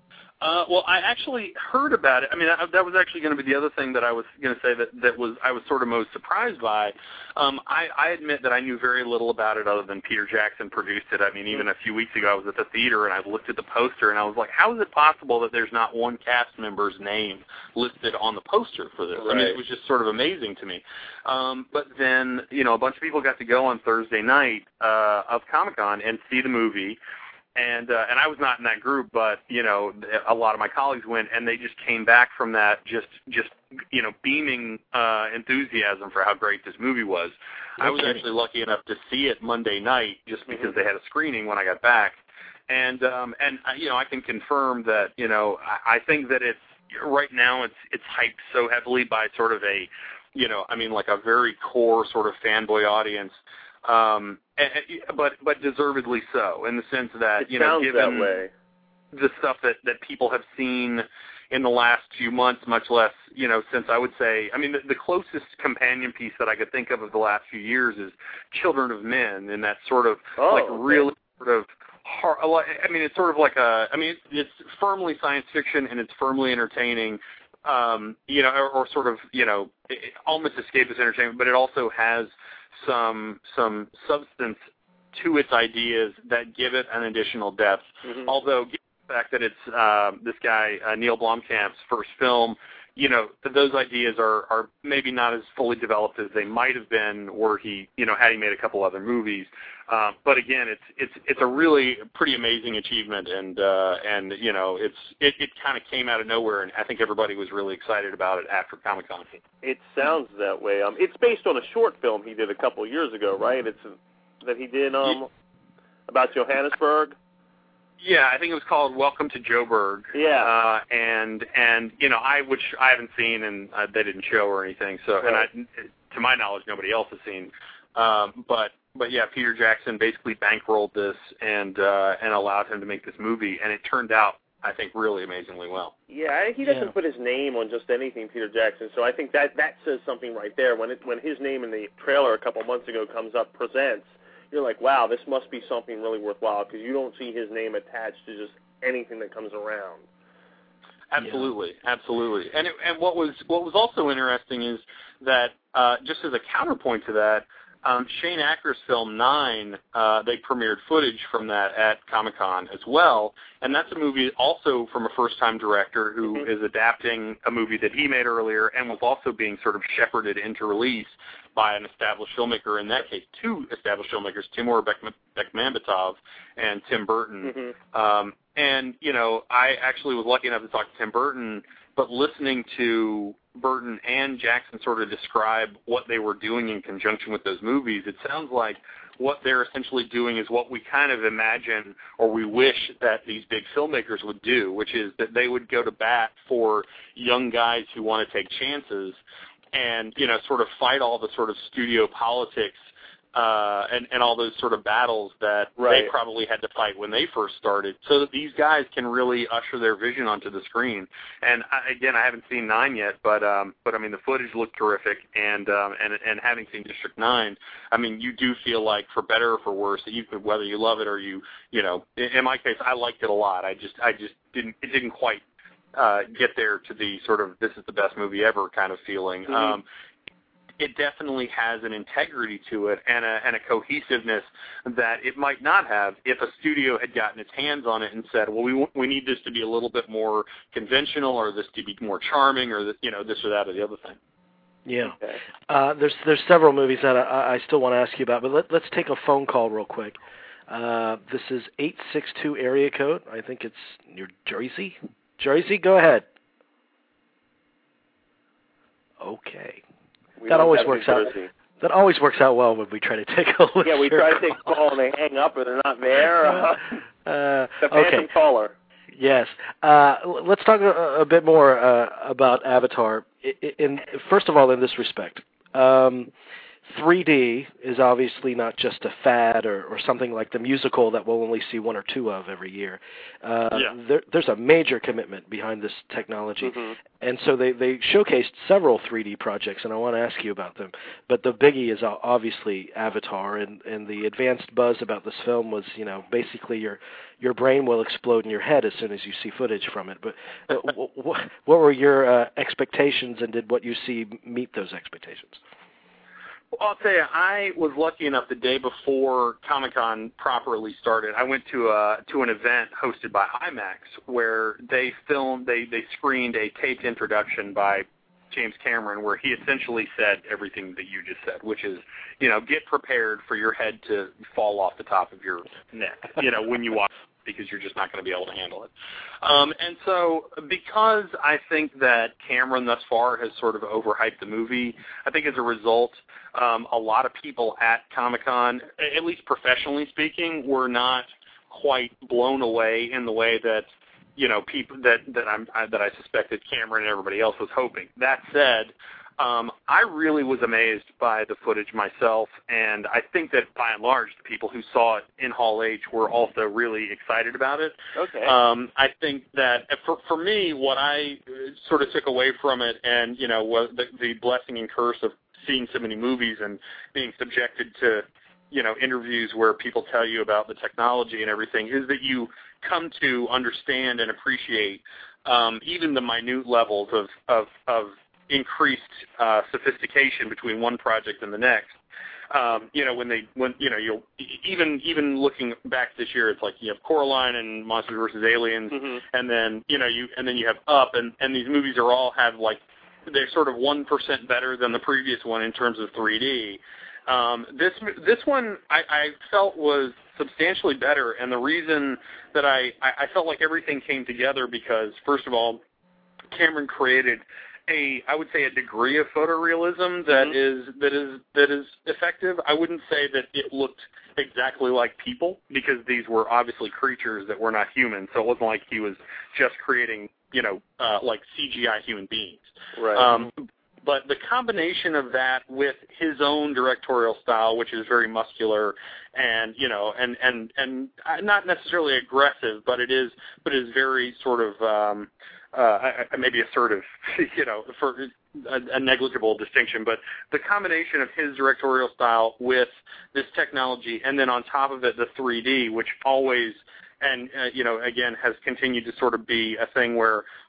Uh, well, I actually heard about it. I mean, that, that was actually going to be the other thing that I was going to say that, that was I was sort of most surprised by. Um, I, I admit that I knew very little about it other than Peter Jackson produced it. I mean, even a few weeks ago, I was at the theater and I looked at the poster and I was like, how is it possible that there's not one cast member's name listed on the poster for this? Right. I mean, it was just sort of amazing to me. Um, but then, you know, a bunch of people got to go on Thursday night uh, of Comic-Con and see the movie. And uh, and I was not in that group, but you know, a lot of my colleagues went, and they just came back from that just just you know beaming uh, enthusiasm for how great this movie was. Okay. I was actually lucky enough to see it Monday night, just because mm-hmm. they had a screening when I got back, and um, and you know I can confirm that you know I, I think that it's right now it's it's hyped so heavily by sort of a you know I mean like a very core sort of fanboy audience. Um, and, but but deservedly so, in the sense that it you know, given that way. the stuff that, that people have seen in the last few months, much less you know, since I would say, I mean, the, the closest companion piece that I could think of of the last few years is Children of Men, and that sort of oh, like okay. really sort of hard. I mean, it's sort of like a, I mean, it's firmly science fiction and it's firmly entertaining. Um, you know, or, or sort of, you know, almost escapist entertainment, but it also has some some substance to its ideas that give it an additional depth. Mm-hmm. Although, given the fact that it's uh, this guy uh, Neil Blomkamp's first film, you know, those ideas are, are maybe not as fully developed as they might have been were he, you know, had he made a couple other movies. Uh, but again, it's it's it's a really pretty amazing achievement, and uh, and you know, it's it, it kind of came out of nowhere, and I think everybody was really excited about it after Comic-Con. It sounds that way. Um, it's based on a short film he did a couple of years ago, right? It's that he did um yeah. about Johannesburg. Yeah, I think it was called Welcome to Joburg. Yeah, uh, and and you know, I which I haven't seen, and uh, they didn't show or anything. So, right. and I, to my knowledge, nobody else has seen. Um, but but yeah, Peter Jackson basically bankrolled this and uh, and allowed him to make this movie, and it turned out, I think, really amazingly well. Yeah, he doesn't yeah. put his name on just anything, Peter Jackson. So I think that that says something right there. When it when his name in the trailer a couple months ago comes up, presents. You're like, wow, this must be something really worthwhile, because you don't see his name attached to just anything that comes around. absolutely, yeah. absolutely. And it, and what was what was also interesting is that uh, just as a counterpoint to that, um, Shane Acker's film Nine, uh, they premiered footage from that at Comic-Con as well, and that's a movie also from a first-time director who mm-hmm. is adapting a movie that he made earlier and was also being sort of shepherded into release by an established filmmaker, in that case, two established filmmakers, Timur Bekmambetov and Tim Burton. Mm-hmm. Um, and, you know, I actually was lucky enough to talk to Tim Burton, but listening to Burton and Jackson sort of describe what they were doing in conjunction with those movies, it sounds like what they're essentially doing is what we kind of imagine or we wish that these big filmmakers would do, which is that they would go to bat for young guys who want to take chances and, you know, sort of fight all the sort of studio politics uh, and, and all those sort of battles that right. they probably had to fight when they first started, so that these guys can really usher their vision onto the screen. And I, again, I haven't seen Nine yet, but um, but I mean the footage looked terrific, and um, and and having seen District Nine, I mean you do feel like, for better or for worse, that you could, whether you love it or you you know, in, in my case, I liked it a lot. I just I just didn't it didn't quite uh, get there to the sort of this is the best movie ever kind of feeling. Mm-hmm. Um, it definitely has an integrity to it and a, and a cohesiveness that it might not have if a studio had gotten its hands on it and said, well, we we need this to be a little bit more conventional, or this to be more charming, or this, you know, this or that or the other thing. Yeah. Okay. Uh, there's there's several movies that I, I still want to ask you about, but let, let's take a phone call real quick. Uh, this is eight six two area code. I think it's New Jersey. Jersey, go ahead. Okay. We that always works out. That always works out well when we try to take a look. Yeah, we try to take a call and they hang up or they're not there. Uh, the phantom okay. caller. Yes. Uh, let's talk a, a bit more uh, about Avatar. In, in first of all, in this respect, um, three D is obviously not just a fad or, or something like the musical that we'll only see one or two of every year. Uh, yeah. there, there's a major commitment behind this technology. Mm-hmm. And so they, they showcased several three D projects, and I want to ask you about them. But the biggie is obviously Avatar, and, and the advanced buzz about this film was, you know, basically your your brain will explode in your head as soon as you see footage from it. But uh, what, what were your uh, expectations, and did what you see meet those expectations? Well, I'll tell you, I was lucky enough the day before Comic-Con properly started, I went to a, to an event hosted by IMAX where they filmed, they, they screened a taped introduction by James Cameron where he essentially said everything that you just said, which is, you know, get prepared for your head to fall off the top of your neck, you know, when you watch because you're just not going to be able to handle it. Um, and so because I think that Cameron thus far has sort of overhyped the movie, I think as a result, um, a lot of people at Comic-Con, at least professionally speaking, were not quite blown away in the way that, you know, people that, that, I'm, I, that I suspected Cameron and everybody else was hoping. That said, Um, I really was amazed by the footage myself, and I think that by and large, the people who saw it in Hall H were also really excited about it. Okay. Um, I think that for for me, what I sort of took away from it, and you know, was the, the blessing and curse of seeing so many movies and being subjected to, you know, interviews where people tell you about the technology and everything, is that you come to understand and appreciate um, even the minute levels of of, of increased uh, sophistication between one project and the next. Um, you know, when they, when you know, you'll even even looking back this year, it's like you have Coraline and Monsters versus Aliens, mm-hmm. and then you know you and then you have Up, and and these movies are all have like they're sort of one percent better than the previous one in terms of three D. Um, this this one I, I felt was substantially better, and the reason that I, I felt like everything came together because first of all, Cameron created a, I would say, a degree of photorealism that mm-hmm. is that is that is effective. I wouldn't say that it looked exactly like people because these were obviously creatures that were not human. So it wasn't like he was just creating, you know, uh, like C G I human beings. Right. Um, but the combination of that with his own directorial style, which is very muscular and, you know, and and and not necessarily aggressive, but it is, but it is very sort of. Um, Uh, maybe assertive, you know, for a, a negligible distinction, but the combination of his directorial style with this technology, and then on top of it, the three D, which always, and uh, you know, again, has continued to sort of be a thing where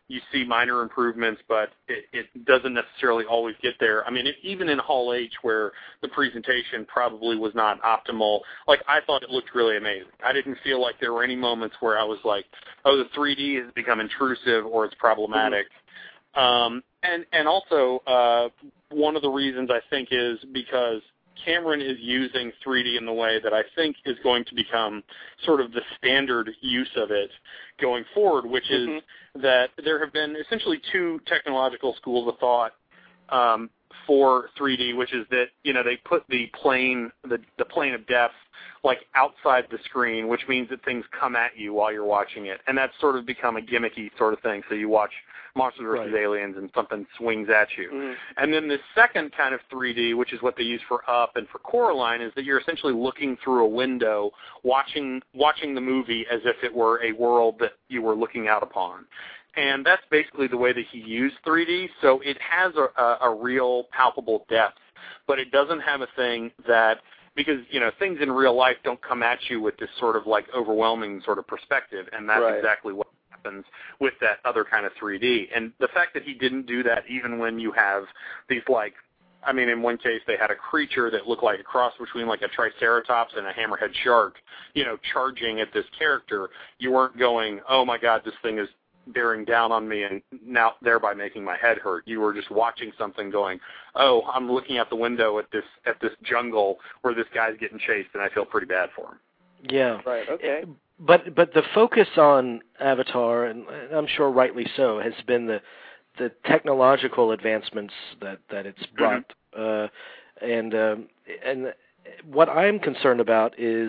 you see minor improvements, but it, it doesn't necessarily always get there. I mean, it, even in Hall H, where the presentation probably was not optimal, like, I thought it looked really amazing. I didn't feel like there were any moments where I was like, oh, the three D has become intrusive or it's problematic. Mm-hmm. Um, and, and also, uh, one of the reasons I think is because Cameron is using three D in the way that I think is going to become sort of the standard use of it going forward, which is mm-hmm. that there have been essentially two technological schools of thought um, for three D, which is that, you know, they put the plane, the, the plane of depth, like outside the screen, which means that things come at you while you're watching it. And that's sort of become a gimmicky sort of thing. So you watch Monsters versus. Right. Aliens and something swings at you. Mm-hmm. And then the second kind of three D, which is what they use for Up and for Coraline, is that you're essentially looking through a window, watching watching the movie as if it were a world that you were looking out upon. And that's basically the way that he used three D. So it has a, a, a real palpable depth, but it doesn't have a thing that, because, you know, things in real life don't come at you with this sort of like overwhelming sort of perspective, and that's right. exactly what happens with that other kind of three D. And the fact that he didn't do that even when you have these, like, I mean, in one case they had a creature that looked like a cross between like a triceratops and a hammerhead shark, you know, charging at this character, you weren't going, oh my God, this thing is bearing down on me and now thereby making my head hurt. You were just watching something going, oh, I'm looking out the window at this at this jungle where this guy's getting chased and I feel pretty bad for him. Yeah. Right, okay. But but the focus on Avatar, and I'm sure rightly so, has been the the technological advancements that, that it's brought. Mm-hmm. Uh, and um, and what I'm concerned about is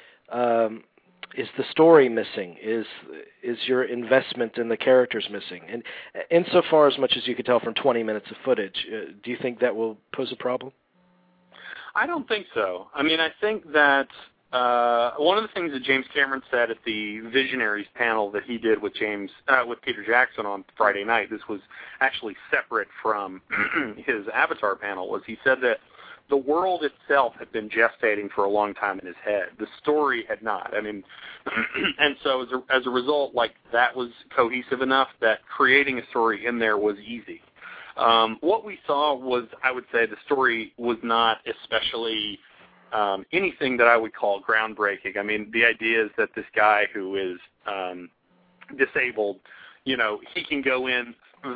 um, is the story missing? Is is your investment in the characters missing? And insofar as much as you could tell from twenty minutes of footage, uh, do you think that will pose a problem? I don't think so. I mean, I think that uh, one of the things that James Cameron said at the Visionaries panel that he did with James uh, with Peter Jackson on Friday night, this was actually separate from his Avatar panel, was he said that the world itself had been gestating for a long time in his head. The story had not. I mean, and so as a, as a result, like, that was cohesive enough that creating a story in there was easy. Um, what we saw was, I would say, the story was not especially um, anything that I would call groundbreaking. I mean, the idea is that this guy who is um, disabled, you know, he can go in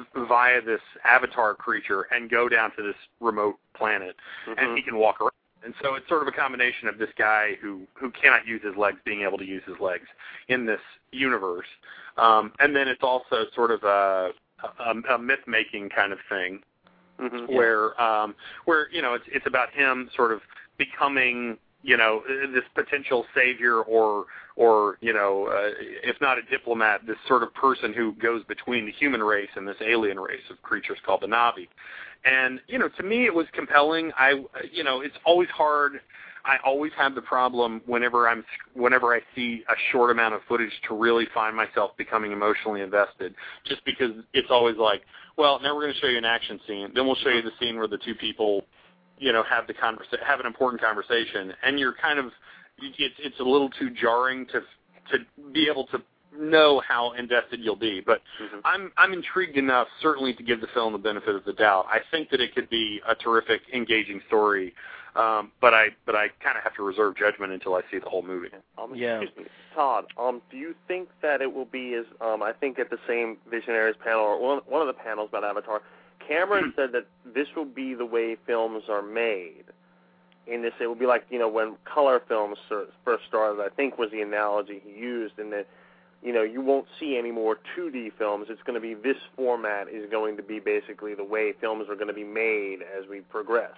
via this avatar creature and go down to this remote planet, mm-hmm. and he can walk around. And so it's sort of a combination of this guy who, who cannot use his legs being able to use his legs in this universe. Um, and then it's also sort of a, a, a myth-making kind of thing, mm-hmm. where, um, where you know, it's, it's about him sort of becoming, you know, this potential savior or, or you know, uh, if not a diplomat, this sort of person who goes between the human race and this alien race of creatures called the Na'vi. And, you know, to me it was compelling. I, you know, it's always hard. I always have the problem whenever I'm, whenever I see a short amount of footage to really find myself becoming emotionally invested, just because it's always like, well, now we're going to show you an action scene. Then we'll show you the scene where the two people, you know, have the conversa- have an important conversation, and you're kind of, it's it's a little too jarring to to be able to know how invested you'll be. But mm-hmm. I'm I'm intrigued enough, certainly, to give the film the benefit of the doubt. I think that it could be a terrific, engaging story, um, but I but I kind of have to reserve judgment until I see the whole movie. Um, yeah. Excuse me, Todd. Um, do you think that it will be as um, I think at the same Visionaries panel or one one of the panels about Avatar, Cameron said that this will be the way films are made. In this, it will be like, you know, when color films first started, I think was the analogy he used, in that, you know, you won't see any more two D films. It's going to be, this format is going to be basically the way films are going to be made as we progress.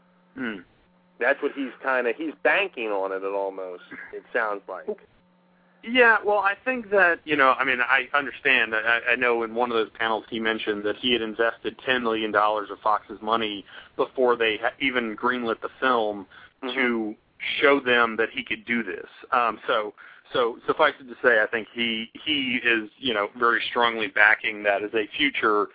Mm. That's what he's kind of, he's banking on it almost, it sounds like. Yeah, well, I think that, you know, I mean, I understand. I, I know in one of those panels he mentioned that he had invested ten million dollars of Fox's money before they ha- even greenlit the film mm-hmm. to show them that he could do this. Um, so, so suffice it to say, I think he he is, you know, very strongly backing that as a future,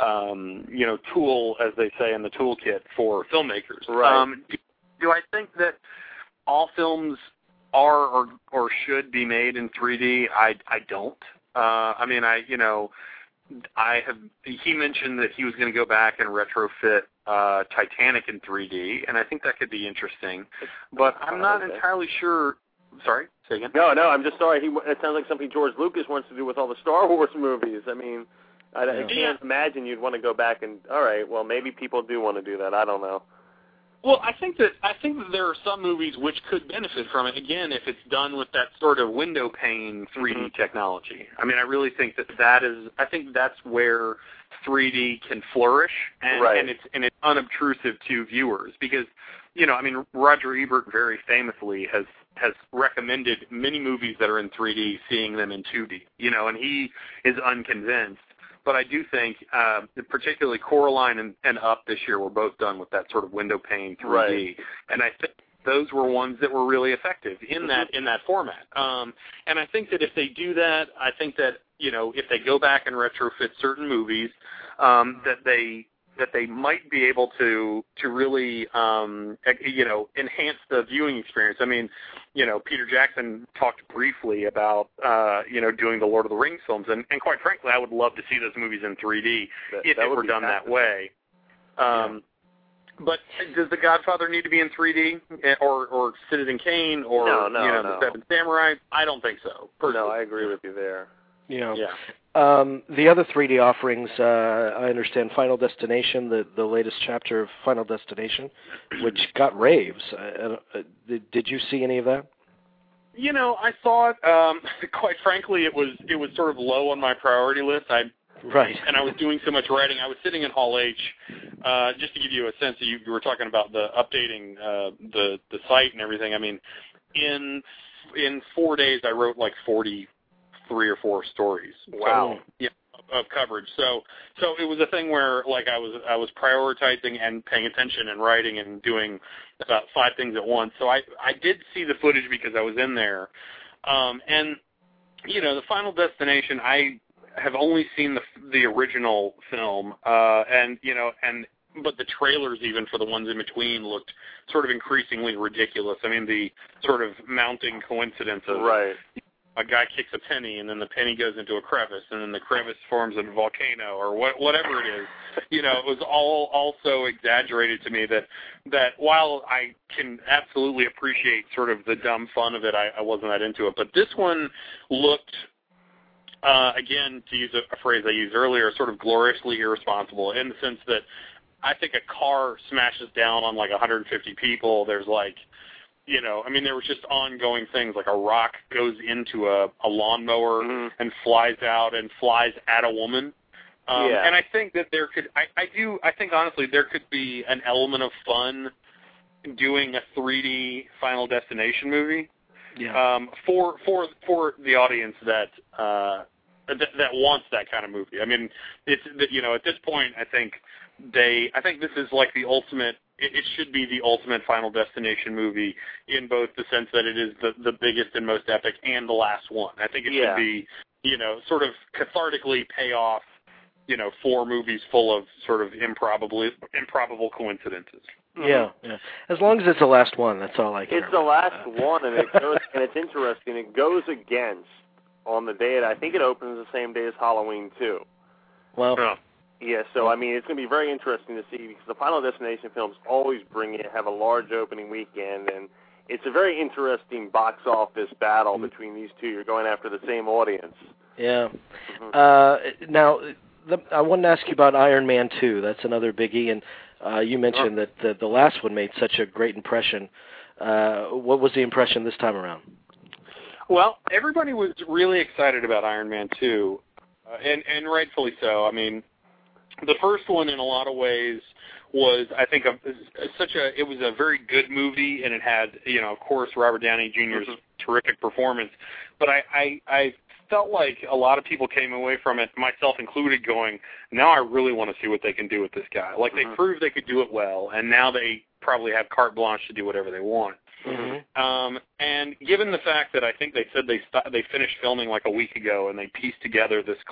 um, you know, tool, as they say in the toolkit for filmmakers. Right. Um, do, do I think that all films are or or should be made in three D? I I don't. Uh, I mean, I you know, I have. He mentioned that he was going to go back and retrofit uh, Titanic in three D, and I think that could be interesting. But I'm not entirely sure. Sorry, say again. No, no, I'm just sorry. He, it sounds like something George Lucas wants to do with all the Star Wars movies. I mean, I, I can't yeah. imagine you'd want to go back and, all right, well, maybe people do want to do that. I don't know. Well, I think that I think that there are some movies which could benefit from it. Again, if it's done with that sort of window pane three D mm-hmm. technology. I mean, I really think that that is. I think that's where three D can flourish, and, right. and it's and it's unobtrusive to viewers because, you know, I mean, Roger Ebert very famously has has recommended many movies that are in three D, seeing them in two D. You know, and he is unconvinced. But I do think, uh, particularly Coraline and, and Up this year were both done with that sort of window pane three D, right. and I think those were ones that were really effective in that in that format. Um, and I think that if they do that, I think that you know if they go back and retrofit certain movies, um, that they that they might be able to to really um, you know enhance the viewing experience. I mean, you know, Peter Jackson talked briefly about uh, you know doing the Lord of the Rings films, and, and quite frankly, I would love to see those movies in three D that, if that it were done that way. Um, yeah. But does The Godfather need to be in three D, or or Citizen Kane, or no, no, you know, no. The Seven Samurai? I don't think so. Personally. No, I agree with you there. Yeah. Yeah. Um, the other three D offerings, uh, I understand Final Destination, the, the latest chapter of Final Destination, which got raves. Uh, uh, did, did you see any of that? You know, I saw it. Um, quite frankly, it was it was sort of low on my priority list. I right. And I was doing so much writing. I was sitting in Hall H. Uh, just to give you a sense, you, you were talking about the updating uh, the the site and everything. I mean, in in four days, I wrote like forty. Three or four stories. Wow. So, yeah, of, of coverage. So, so it was a thing where, like, I was I was prioritizing and paying attention and writing and doing about five things at once. So I I did see the footage because I was in there, um, and you know, the Final Destination. I have only seen the the original film, uh, and you know, and but the trailers even for the ones in between looked sort of increasingly ridiculous. I mean, the sort of mounting coincidence of right. a guy kicks a penny, and then the penny goes into a crevice, and then the crevice forms a volcano, or what, whatever it is. You know, it was all all so exaggerated to me that that while I can absolutely appreciate sort of the dumb fun of it, I, I wasn't that into it. But this one looked, uh, again, to use a, a phrase I used earlier, sort of gloriously irresponsible in the sense that I think a car smashes down on like one hundred fifty people. There's like, you know, I mean, there was just ongoing things like a rock goes into a, a lawnmower mm-hmm. and flies out and flies at a woman. Um, yeah. And I think that there could, I, I do, I think honestly there could be an element of fun doing a three D Final Destination movie yeah. um, for for for the audience that uh, that, that wants that kind of movie. I mean, it's you know at this point I think they, I think this is like the ultimate. It should be the ultimate Final Destination movie in both the sense that it is the, the biggest and most epic and the last one. I think it yeah. should be, you know, sort of cathartically pay off, you know, four movies full of sort of improbably improbable coincidences. Yeah, yeah. As long as it's the last one, that's all I care It's the about. last one, and it goes, and it's interesting. It goes against on the day, I think it opens the same day as Halloween too. Well. Oh. Yeah, so I mean, it's going to be very interesting to see because the Final Destination films always bring it, have a large opening weekend, and it's a very interesting box office battle mm-hmm. between these two. You're going after the same audience. Yeah. Mm-hmm. Uh, now, the, I wanted to ask you about Iron Man two. That's another biggie, and uh, you mentioned oh. that the, the last one made such a great impression. Uh, what was the impression this time around? Well, everybody was really excited about Iron Man two, uh, and, and rightfully so. I mean, the first one, in a lot of ways, was, I think, a, such a, it was a very good movie, and it had, you know, of course, Robert Downey Junior's mm-hmm. terrific performance. But I, I, I felt like a lot of people came away from it, myself included, going, now I really want to see what they can do with this guy. Like, mm-hmm. they proved they could do it well, and now they probably have carte blanche to do whatever they want. Mm-hmm. Um, and given the fact that I think they said they st- they finished filming like a week ago, and they pieced together this clip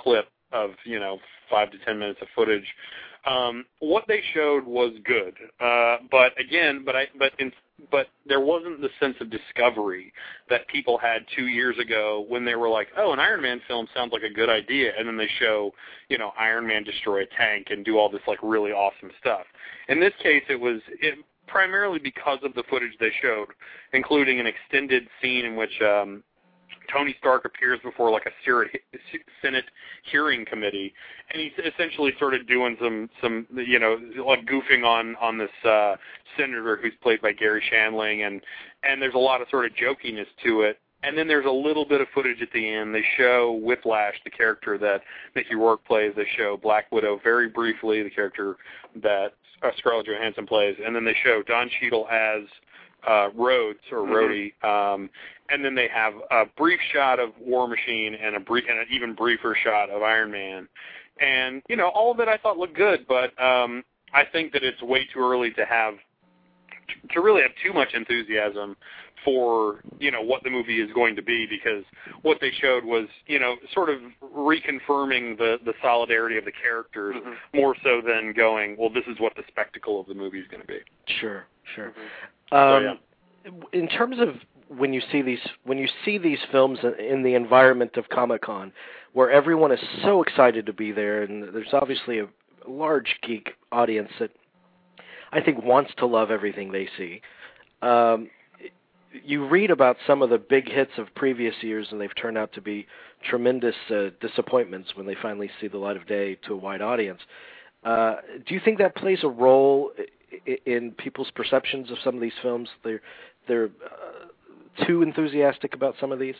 of you know five to ten minutes of footage. Um, what they showed was good, uh, but again, but I but in, but there wasn't the sense of discovery that people had two years ago when they were like, oh, an Iron Man film sounds like a good idea, and then they show, you know, Iron Man destroy a tank and do all this like really awesome stuff. In this case, it was it, primarily because of the footage they showed, including an extended scene in which um, Tony Stark appears before like a Senate hearing committee, and he's essentially sort of doing some, some you know, like goofing on on this uh, senator who's played by Gary Shandling, and and there's a lot of sort of jokiness to it. And then there's a little bit of footage at the end. They show Whiplash, the character that Mickey Rourke plays. They show Black Widow very briefly, the character that uh, Scarlett Johansson plays, and then they show Don Cheadle as uh, Rhodes or mm-hmm. Rhodey. Um, and then they have a brief shot of War Machine and a brief and an even briefer shot of Iron Man. And you know, all of it I thought looked good, but um, I think that it's way too early to have to really have too much enthusiasm for, you know, what the movie is going to be, because what they showed was, you know, sort of reconfirming the, the solidarity of the characters mm-hmm. more so than going, well, this is what the spectacle of the movie is going to be. Sure, sure. Mm-hmm. Um, so, yeah. In terms of when you see these when you see these films in the environment of Comic-Con, where everyone is so excited to be there, and there's obviously a large geek audience that I think wants to love everything they see. Um, you read about some of the big hits of previous years, and they've turned out to be tremendous uh, disappointments when they finally see the light of day to a wide audience. Uh, do you think that plays a role in, in people's perceptions of some of these films? They're they're uh, too enthusiastic about some of these?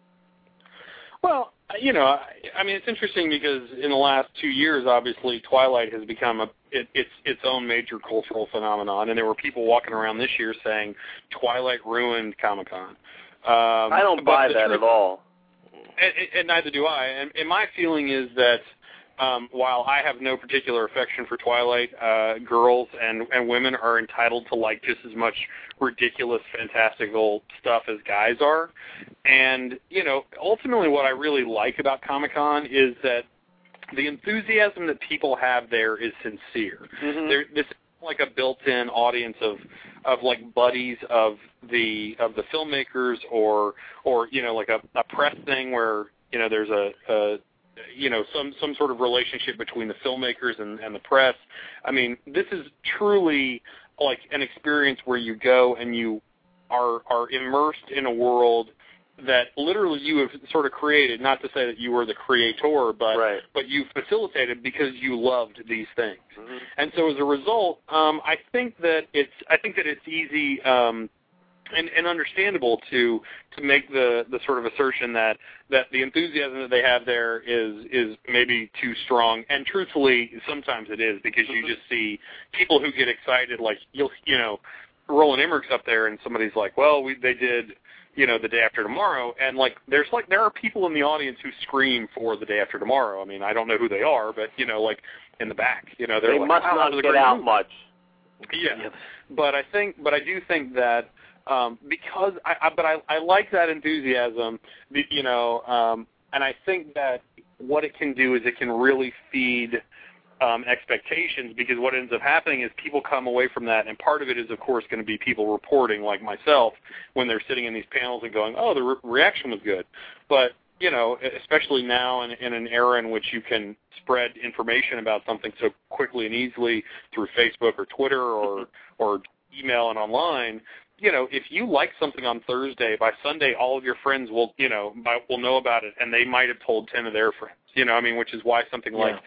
Well, you know, I, I mean, it's interesting because in the last two years, obviously, Twilight has become a it, it's its own major cultural phenomenon, and there were people walking around this year saying Twilight ruined Comic-Con. Um, I don't buy that truth, at all. And, and neither do I. And, and my feeling is that um, while I have no particular affection for Twilight, uh, girls and, and women are entitled to like just as much ridiculous, fantastical stuff as guys are. And, you know, ultimately what I really like about Comic-Con is that the enthusiasm that people have there is sincere. Mm-hmm. There, this is like a built-in audience of, of like buddies of the of the filmmakers, or or you know like a, a press thing where you know there's a, a you know some some sort of relationship between the filmmakers and, and the press. I mean, this is truly like an experience where you go and you are are immersed in a world that literally you have sort of created, not to say that you were the creator, but right. but you facilitated because you loved these things. Mm-hmm. And so as a result, um, I think that it's I think that it's easy um, and, and understandable to to make the, the sort of assertion that, that the enthusiasm that they have there is is maybe too strong. And truthfully, sometimes it is, because you just see people who get excited, like you'll you know, Roland Emmerich's up there and somebody's like, well, we they did. you know, The Day After Tomorrow, and, like, there's, like, there are people in the audience who scream for The Day After Tomorrow. I mean, I don't know who they are, but, you know, like, in the back, you know, they're they like, must wow, not get out movie. much. Yeah, yeah. but I think, but I do think that, um, because, I, I but I, I like that enthusiasm, you know, um, and I think that what it can do is it can really feed Um, expectations, because what ends up happening is people come away from that, and part of it is, of course, going to be people reporting, like myself, when they're sitting in these panels and going, oh, the re- reaction was good. But, you know, especially now in, in an era in which you can spread information about something so quickly and easily through Facebook or Twitter or, or email and online, you know, if you like something on Thursday, by Sunday all of your friends will, you know, will know about it, and they might have told ten of their friends, you know, I mean, which is why something yeah. like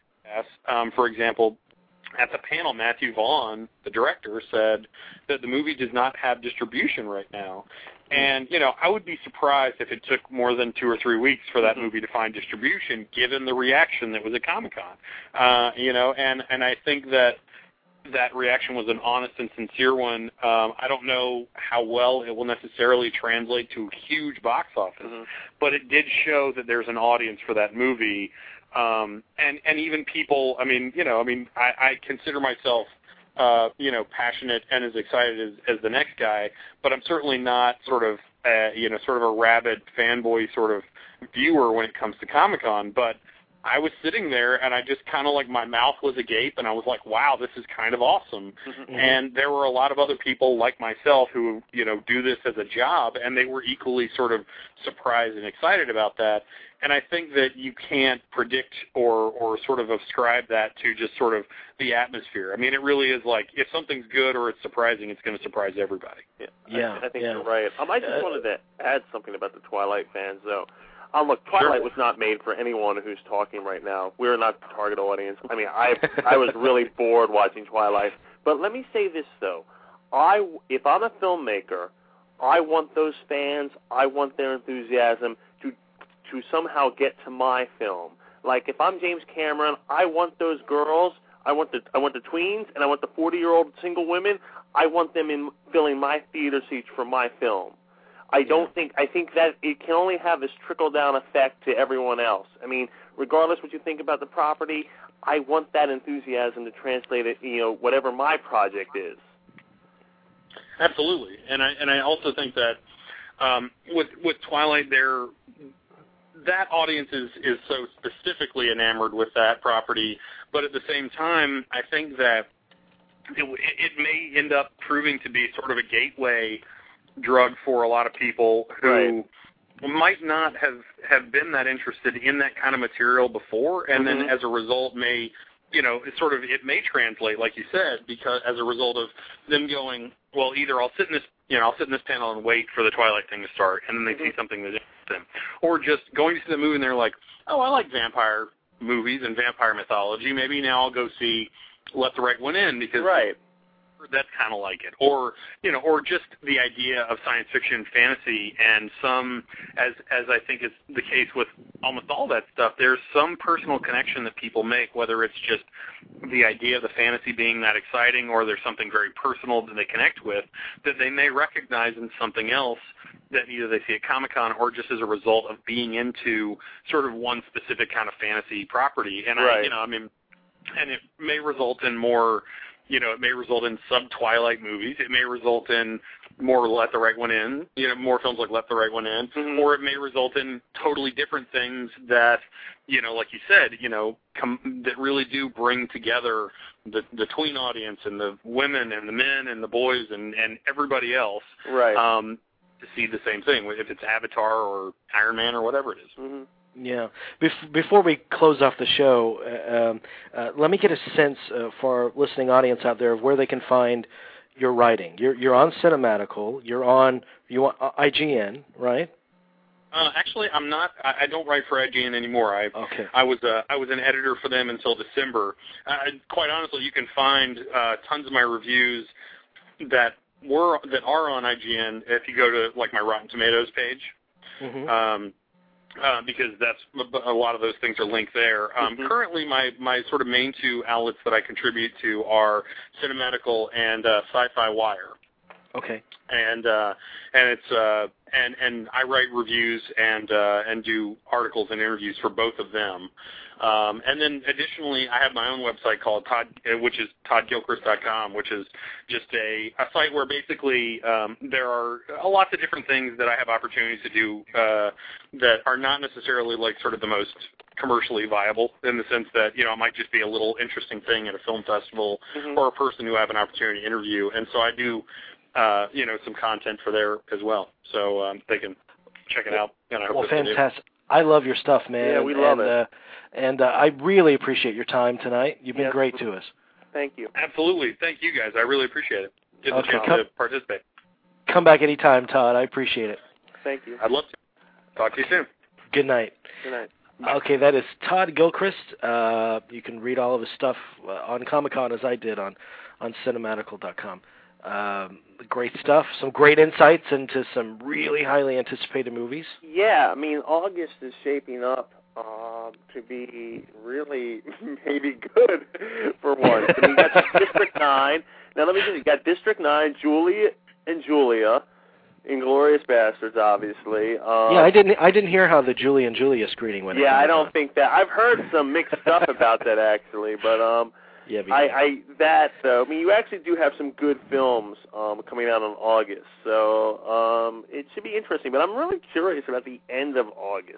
Um, for example, at the panel, Matthew Vaughn, the director, said that the movie does not have distribution right now. And, you know, I would be surprised if it took more than two or three weeks for that movie to find distribution, given the reaction that was at Comic-Con. Uh, you know, and, and I think that that reaction was an honest and sincere one. Um, I don't know how well it will necessarily translate to a huge box office, mm-hmm. but it did show that there's an audience for that movie. Um, and, and even people, I mean, you know, I mean, I, I consider myself, uh, you know, passionate and as excited as, as the next guy, but I'm certainly not sort of, uh, you know, sort of a rabid fanboy sort of viewer when it comes to Comic-Con. But I was sitting there, and I just kind of like my mouth was agape, and I was like, wow, this is kind of awesome. Mm-hmm. And there were a lot of other people like myself who, you know, do this as a job, and they were equally sort of surprised and excited about that. And I think that you can't predict or, or sort of ascribe that to just sort of the atmosphere. I mean, it really is like, if something's good or it's surprising, it's going to surprise everybody. Yeah, yeah I, I think yeah. you're right. Um, I just uh, wanted to add something about the Twilight fans, though. Um, look, Twilight sure. was not made for anyone who's talking right now. We're not the target audience. I mean, I I was really bored watching Twilight. But let me say this, though. I, if I'm a filmmaker, I want those fans, I want their enthusiasm to to somehow get to my film. Like, if I'm James Cameron, I want those girls, I want the I want the tweens, and I want the forty-year-old single women, I want them in filling my theater seats for my film. I don't yeah. think, I think that it can only have this trickle-down effect to everyone else. I mean, regardless what you think about the property, I want that enthusiasm to translate it, you know, whatever my project is. Absolutely. And I and I also think that um, with with Twilight, there that audience is, is so specifically enamored with that property, but at the same time, I think that it, it may end up proving to be sort of a gateway drug for a lot of people who right. might not have, have been that interested in that kind of material before, and mm-hmm. then as a result may, you know, it sort of, it may translate, like you said, because as a result of them going, well, either I'll sit in this, you know, I'll sit in this panel and wait for the Twilight thing to start, and then they mm-hmm. see something that interests them, or just going to see the movie and they're like, oh, I like vampire movies and vampire mythology. Maybe now I'll go see Let the Right One In because right. that's kind of like it, or you know, or just the idea of science fiction, fantasy, and some, as as I think is the case with almost all that stuff. There's some personal connection that people make, whether it's just the idea of the fantasy being that exciting, or there's something very personal that they connect with that they may recognize in something else that either they see at Comic-Con or just as a result of being into sort of one specific kind of fantasy property. And right. I, you know, I mean, and it may result in more. You know, it may result in sub-Twilight movies. It may result in more Let the Right One In, you know, more films like Let the Right One In, mm-hmm. or it may result in totally different things that, you know, like you said, you know, com- that really do bring together the, the tween audience and the women and the men and the boys and, and everybody else right. um, to see the same thing, if it's Avatar or Iron Man or whatever it is. Mm-hmm. Yeah. Bef- before we close off the show, uh, um, uh, let me get a sense uh, for our listening audience out there of where they can find your writing. You're you're on Cinematical. You're on you on I G N, right? Uh, actually, I'm not. I, I don't write for I G N anymore. I okay. I was a, I was an editor for them until December. Uh, quite honestly, you can find uh, tons of my reviews that were that are on I G N if you go to like my Rotten Tomatoes page. Mm-hmm. Um, Uh, because that's a lot of those things are linked there. Um, mm-hmm. Currently, my, my sort of main two outlets that I contribute to are Cinematical and uh, Sci-Fi Wire. Okay. And uh, and it's uh, and and I write reviews and uh, and do articles and interviews for both of them. Um, and then additionally, I have my own website called Todd, which is todd gilchrist dot com, which is just a, a site where basically um, there are a lots of different things that I have opportunities to do uh, that are not necessarily like sort of the most commercially viable, in the sense that, you know, it might just be a little interesting thing at a film festival mm-hmm. or a person who I have an opportunity to interview. And so I do, uh, you know, some content for there as well. So um, they can check it out. And I hope well, that fantastic. I love your stuff, man. Yeah, we love and, it. Uh, and uh, I really appreciate your time tonight. You've been yes. great to us. Thank you. Absolutely. Thank you, guys. I really appreciate it. Get okay, the chance come, to participate. Come back anytime, Todd. I appreciate it. Thank you. I'd love to. Talk to you soon. Good night. Good night. Bye. Okay, that is Todd Gilchrist. Uh, you can read all of his stuff uh, on Comic-Con, as I did, on, on cinematical dot com. Um, great stuff. Some great insights into some really highly anticipated movies. Yeah, I mean, August is shaping up uh, to be really maybe good for once. I mean, you got District nine. Now, let me just, you got District nine, Julia and Julia, Inglourious Bastards, obviously. Um, yeah, I didn't. I didn't hear how the Julie and Julia screening went. Yeah, I don't on. think that. I've heard some mixed stuff about that actually, but um, yeah, I, I that though. I mean, you actually do have some good films um coming out in August, so um, it should be interesting. But I'm really curious about the end of August.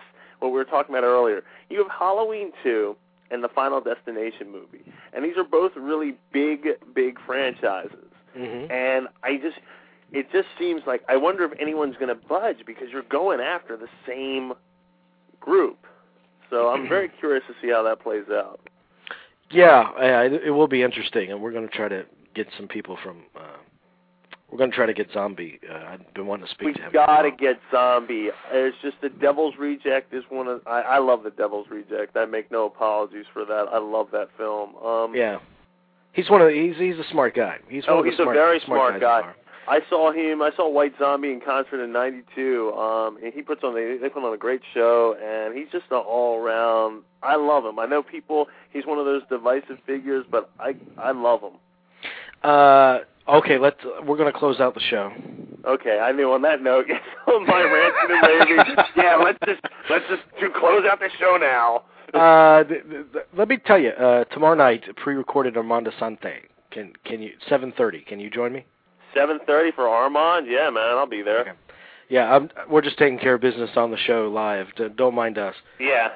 what we were talking about earlier. You have Halloween two and the Final Destination movie, and these are both really big, big franchises. Mm-hmm. And I just, it just seems like, I wonder if anyone's going to budge because you're going after the same group. So I'm very curious to see how that plays out. Yeah, it will be interesting, and we're going to try to get some people from. Uh, we're going to try to get Zombie. Uh, I've been wanting to speak we to him. We got to get Zombie. It's just the Devil's Reject is one of. I, I love the Devil's Reject. I make no apologies for that. I love that film. Um, yeah, he's one of. The, he's he's a smart guy. He's one oh, of the he's smart, a very smart, smart guy. guy. I saw him. I saw White Zombie in concert in ninety-two, um, and he puts on. They, they put on a great show, and he's just an all-around. I love him. I know people. He's one of those divisive figures, but I I love him. Uh, okay, let's. We're going to close out the show. Okay, I knew. On that note, my ranting and raving. Yeah, let's just let's just do, close out the show now. uh, th- th- let me tell you. Uh, tomorrow night, pre-recorded Armand Assante. Can can you seven thirty? Can you join me? seven thirty for Armand? Yeah, man, I'll be there. Okay. Yeah, I'm, we're just taking care of business on the show live. Don't mind us. Yeah.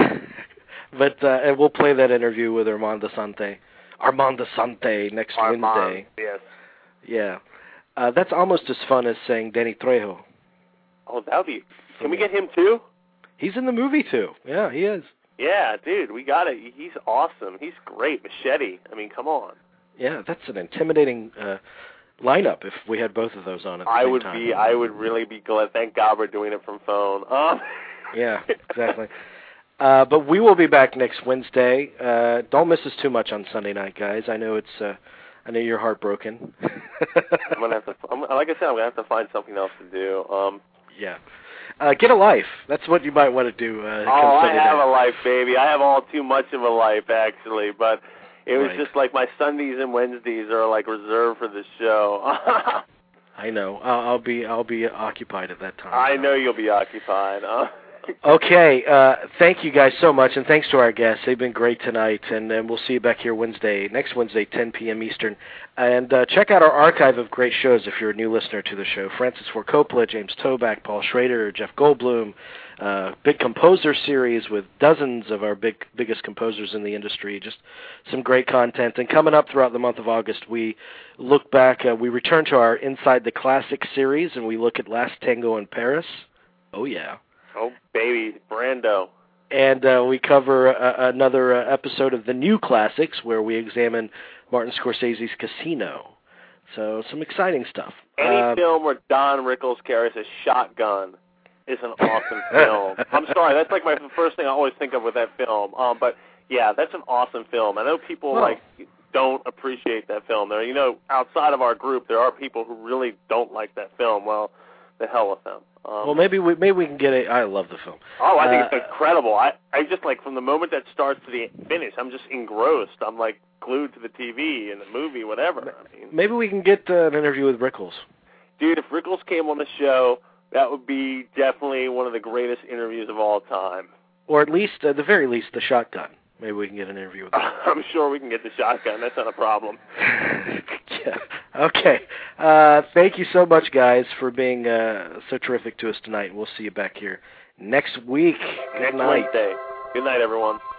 But uh, and we'll play that interview with Armand Assante. Armand Assante next Armand, Wednesday. Yes. Yeah. Uh, that's almost as fun as saying Danny Trejo. Oh, that would be... Can we get him, too? He's in the movie, too. Yeah, he is. Yeah, dude, we got it. He's awesome. He's great. Machete. I mean, come on. Yeah, that's an intimidating... Uh, lineup if we had both of those on at the I same would time. be I would really be glad. Thank God we're doing it from phone. Um. Yeah, exactly. Uh, but we will be back next Wednesday. Uh, don't miss us too much on Sunday night, guys. I know it's uh, I know you're heartbroken. I'm gonna have to. I'm, like I said, I'm gonna have to find something else to do. Um. Yeah. Uh, get a life. That's what you might want to do. Uh, oh, I have night. a life, baby. I have all too much of a life, actually, but. It was right. just like my Sundays and Wednesdays are like reserved for the show. I know. I'll, I'll be I'll be occupied at that time. I so. know you'll be occupied. Uh. Okay. Uh, thank you guys so much, and thanks to our guests. They've been great tonight, and then we'll see you back here Wednesday, next Wednesday, ten p.m. Eastern. And uh, check out our archive of great shows if you're a new listener to the show. Francis Ford Coppola, James Toback, Paul Schrader, Jeff Goldblum. Uh, big composer series with dozens of our big biggest composers in the industry. Just some great content. And coming up throughout the month of August, we look back. Uh, we return to our Inside the Classic series, and we look at Last Tango in Paris. Oh, yeah. Oh, baby, Brando. And uh, we cover uh, another uh, episode of The New Classics, where we examine Martin Scorsese's Casino. So some exciting stuff. Any uh, film where Don Rickles carries a shotgun is an awesome film. I'm sorry, that's like my first thing I always think of with that film. Um, but yeah, that's an awesome film. I know people well, like don't appreciate that film. There, you know, outside of our group, there are people who really don't like that film. Well, the hell with them. Um, well, maybe we maybe we can get a. I love the film. Oh, I think uh, it's incredible. I I just like from the moment that starts to the finish, I'm just engrossed. I'm like glued to the T V and the movie, whatever. I mean, maybe we can get uh, an interview with Rickles. Dude, if Rickles came on the show, that would be definitely one of the greatest interviews of all time. Or at least, at the very least, the shotgun. Maybe we can get an interview with him. I'm sure we can get the shotgun. That's not a problem. Yeah. Okay. Uh, thank you so much, guys, for being uh, so terrific to us tonight. We'll see you back here next week. Good Next night. Wednesday. Good night, everyone.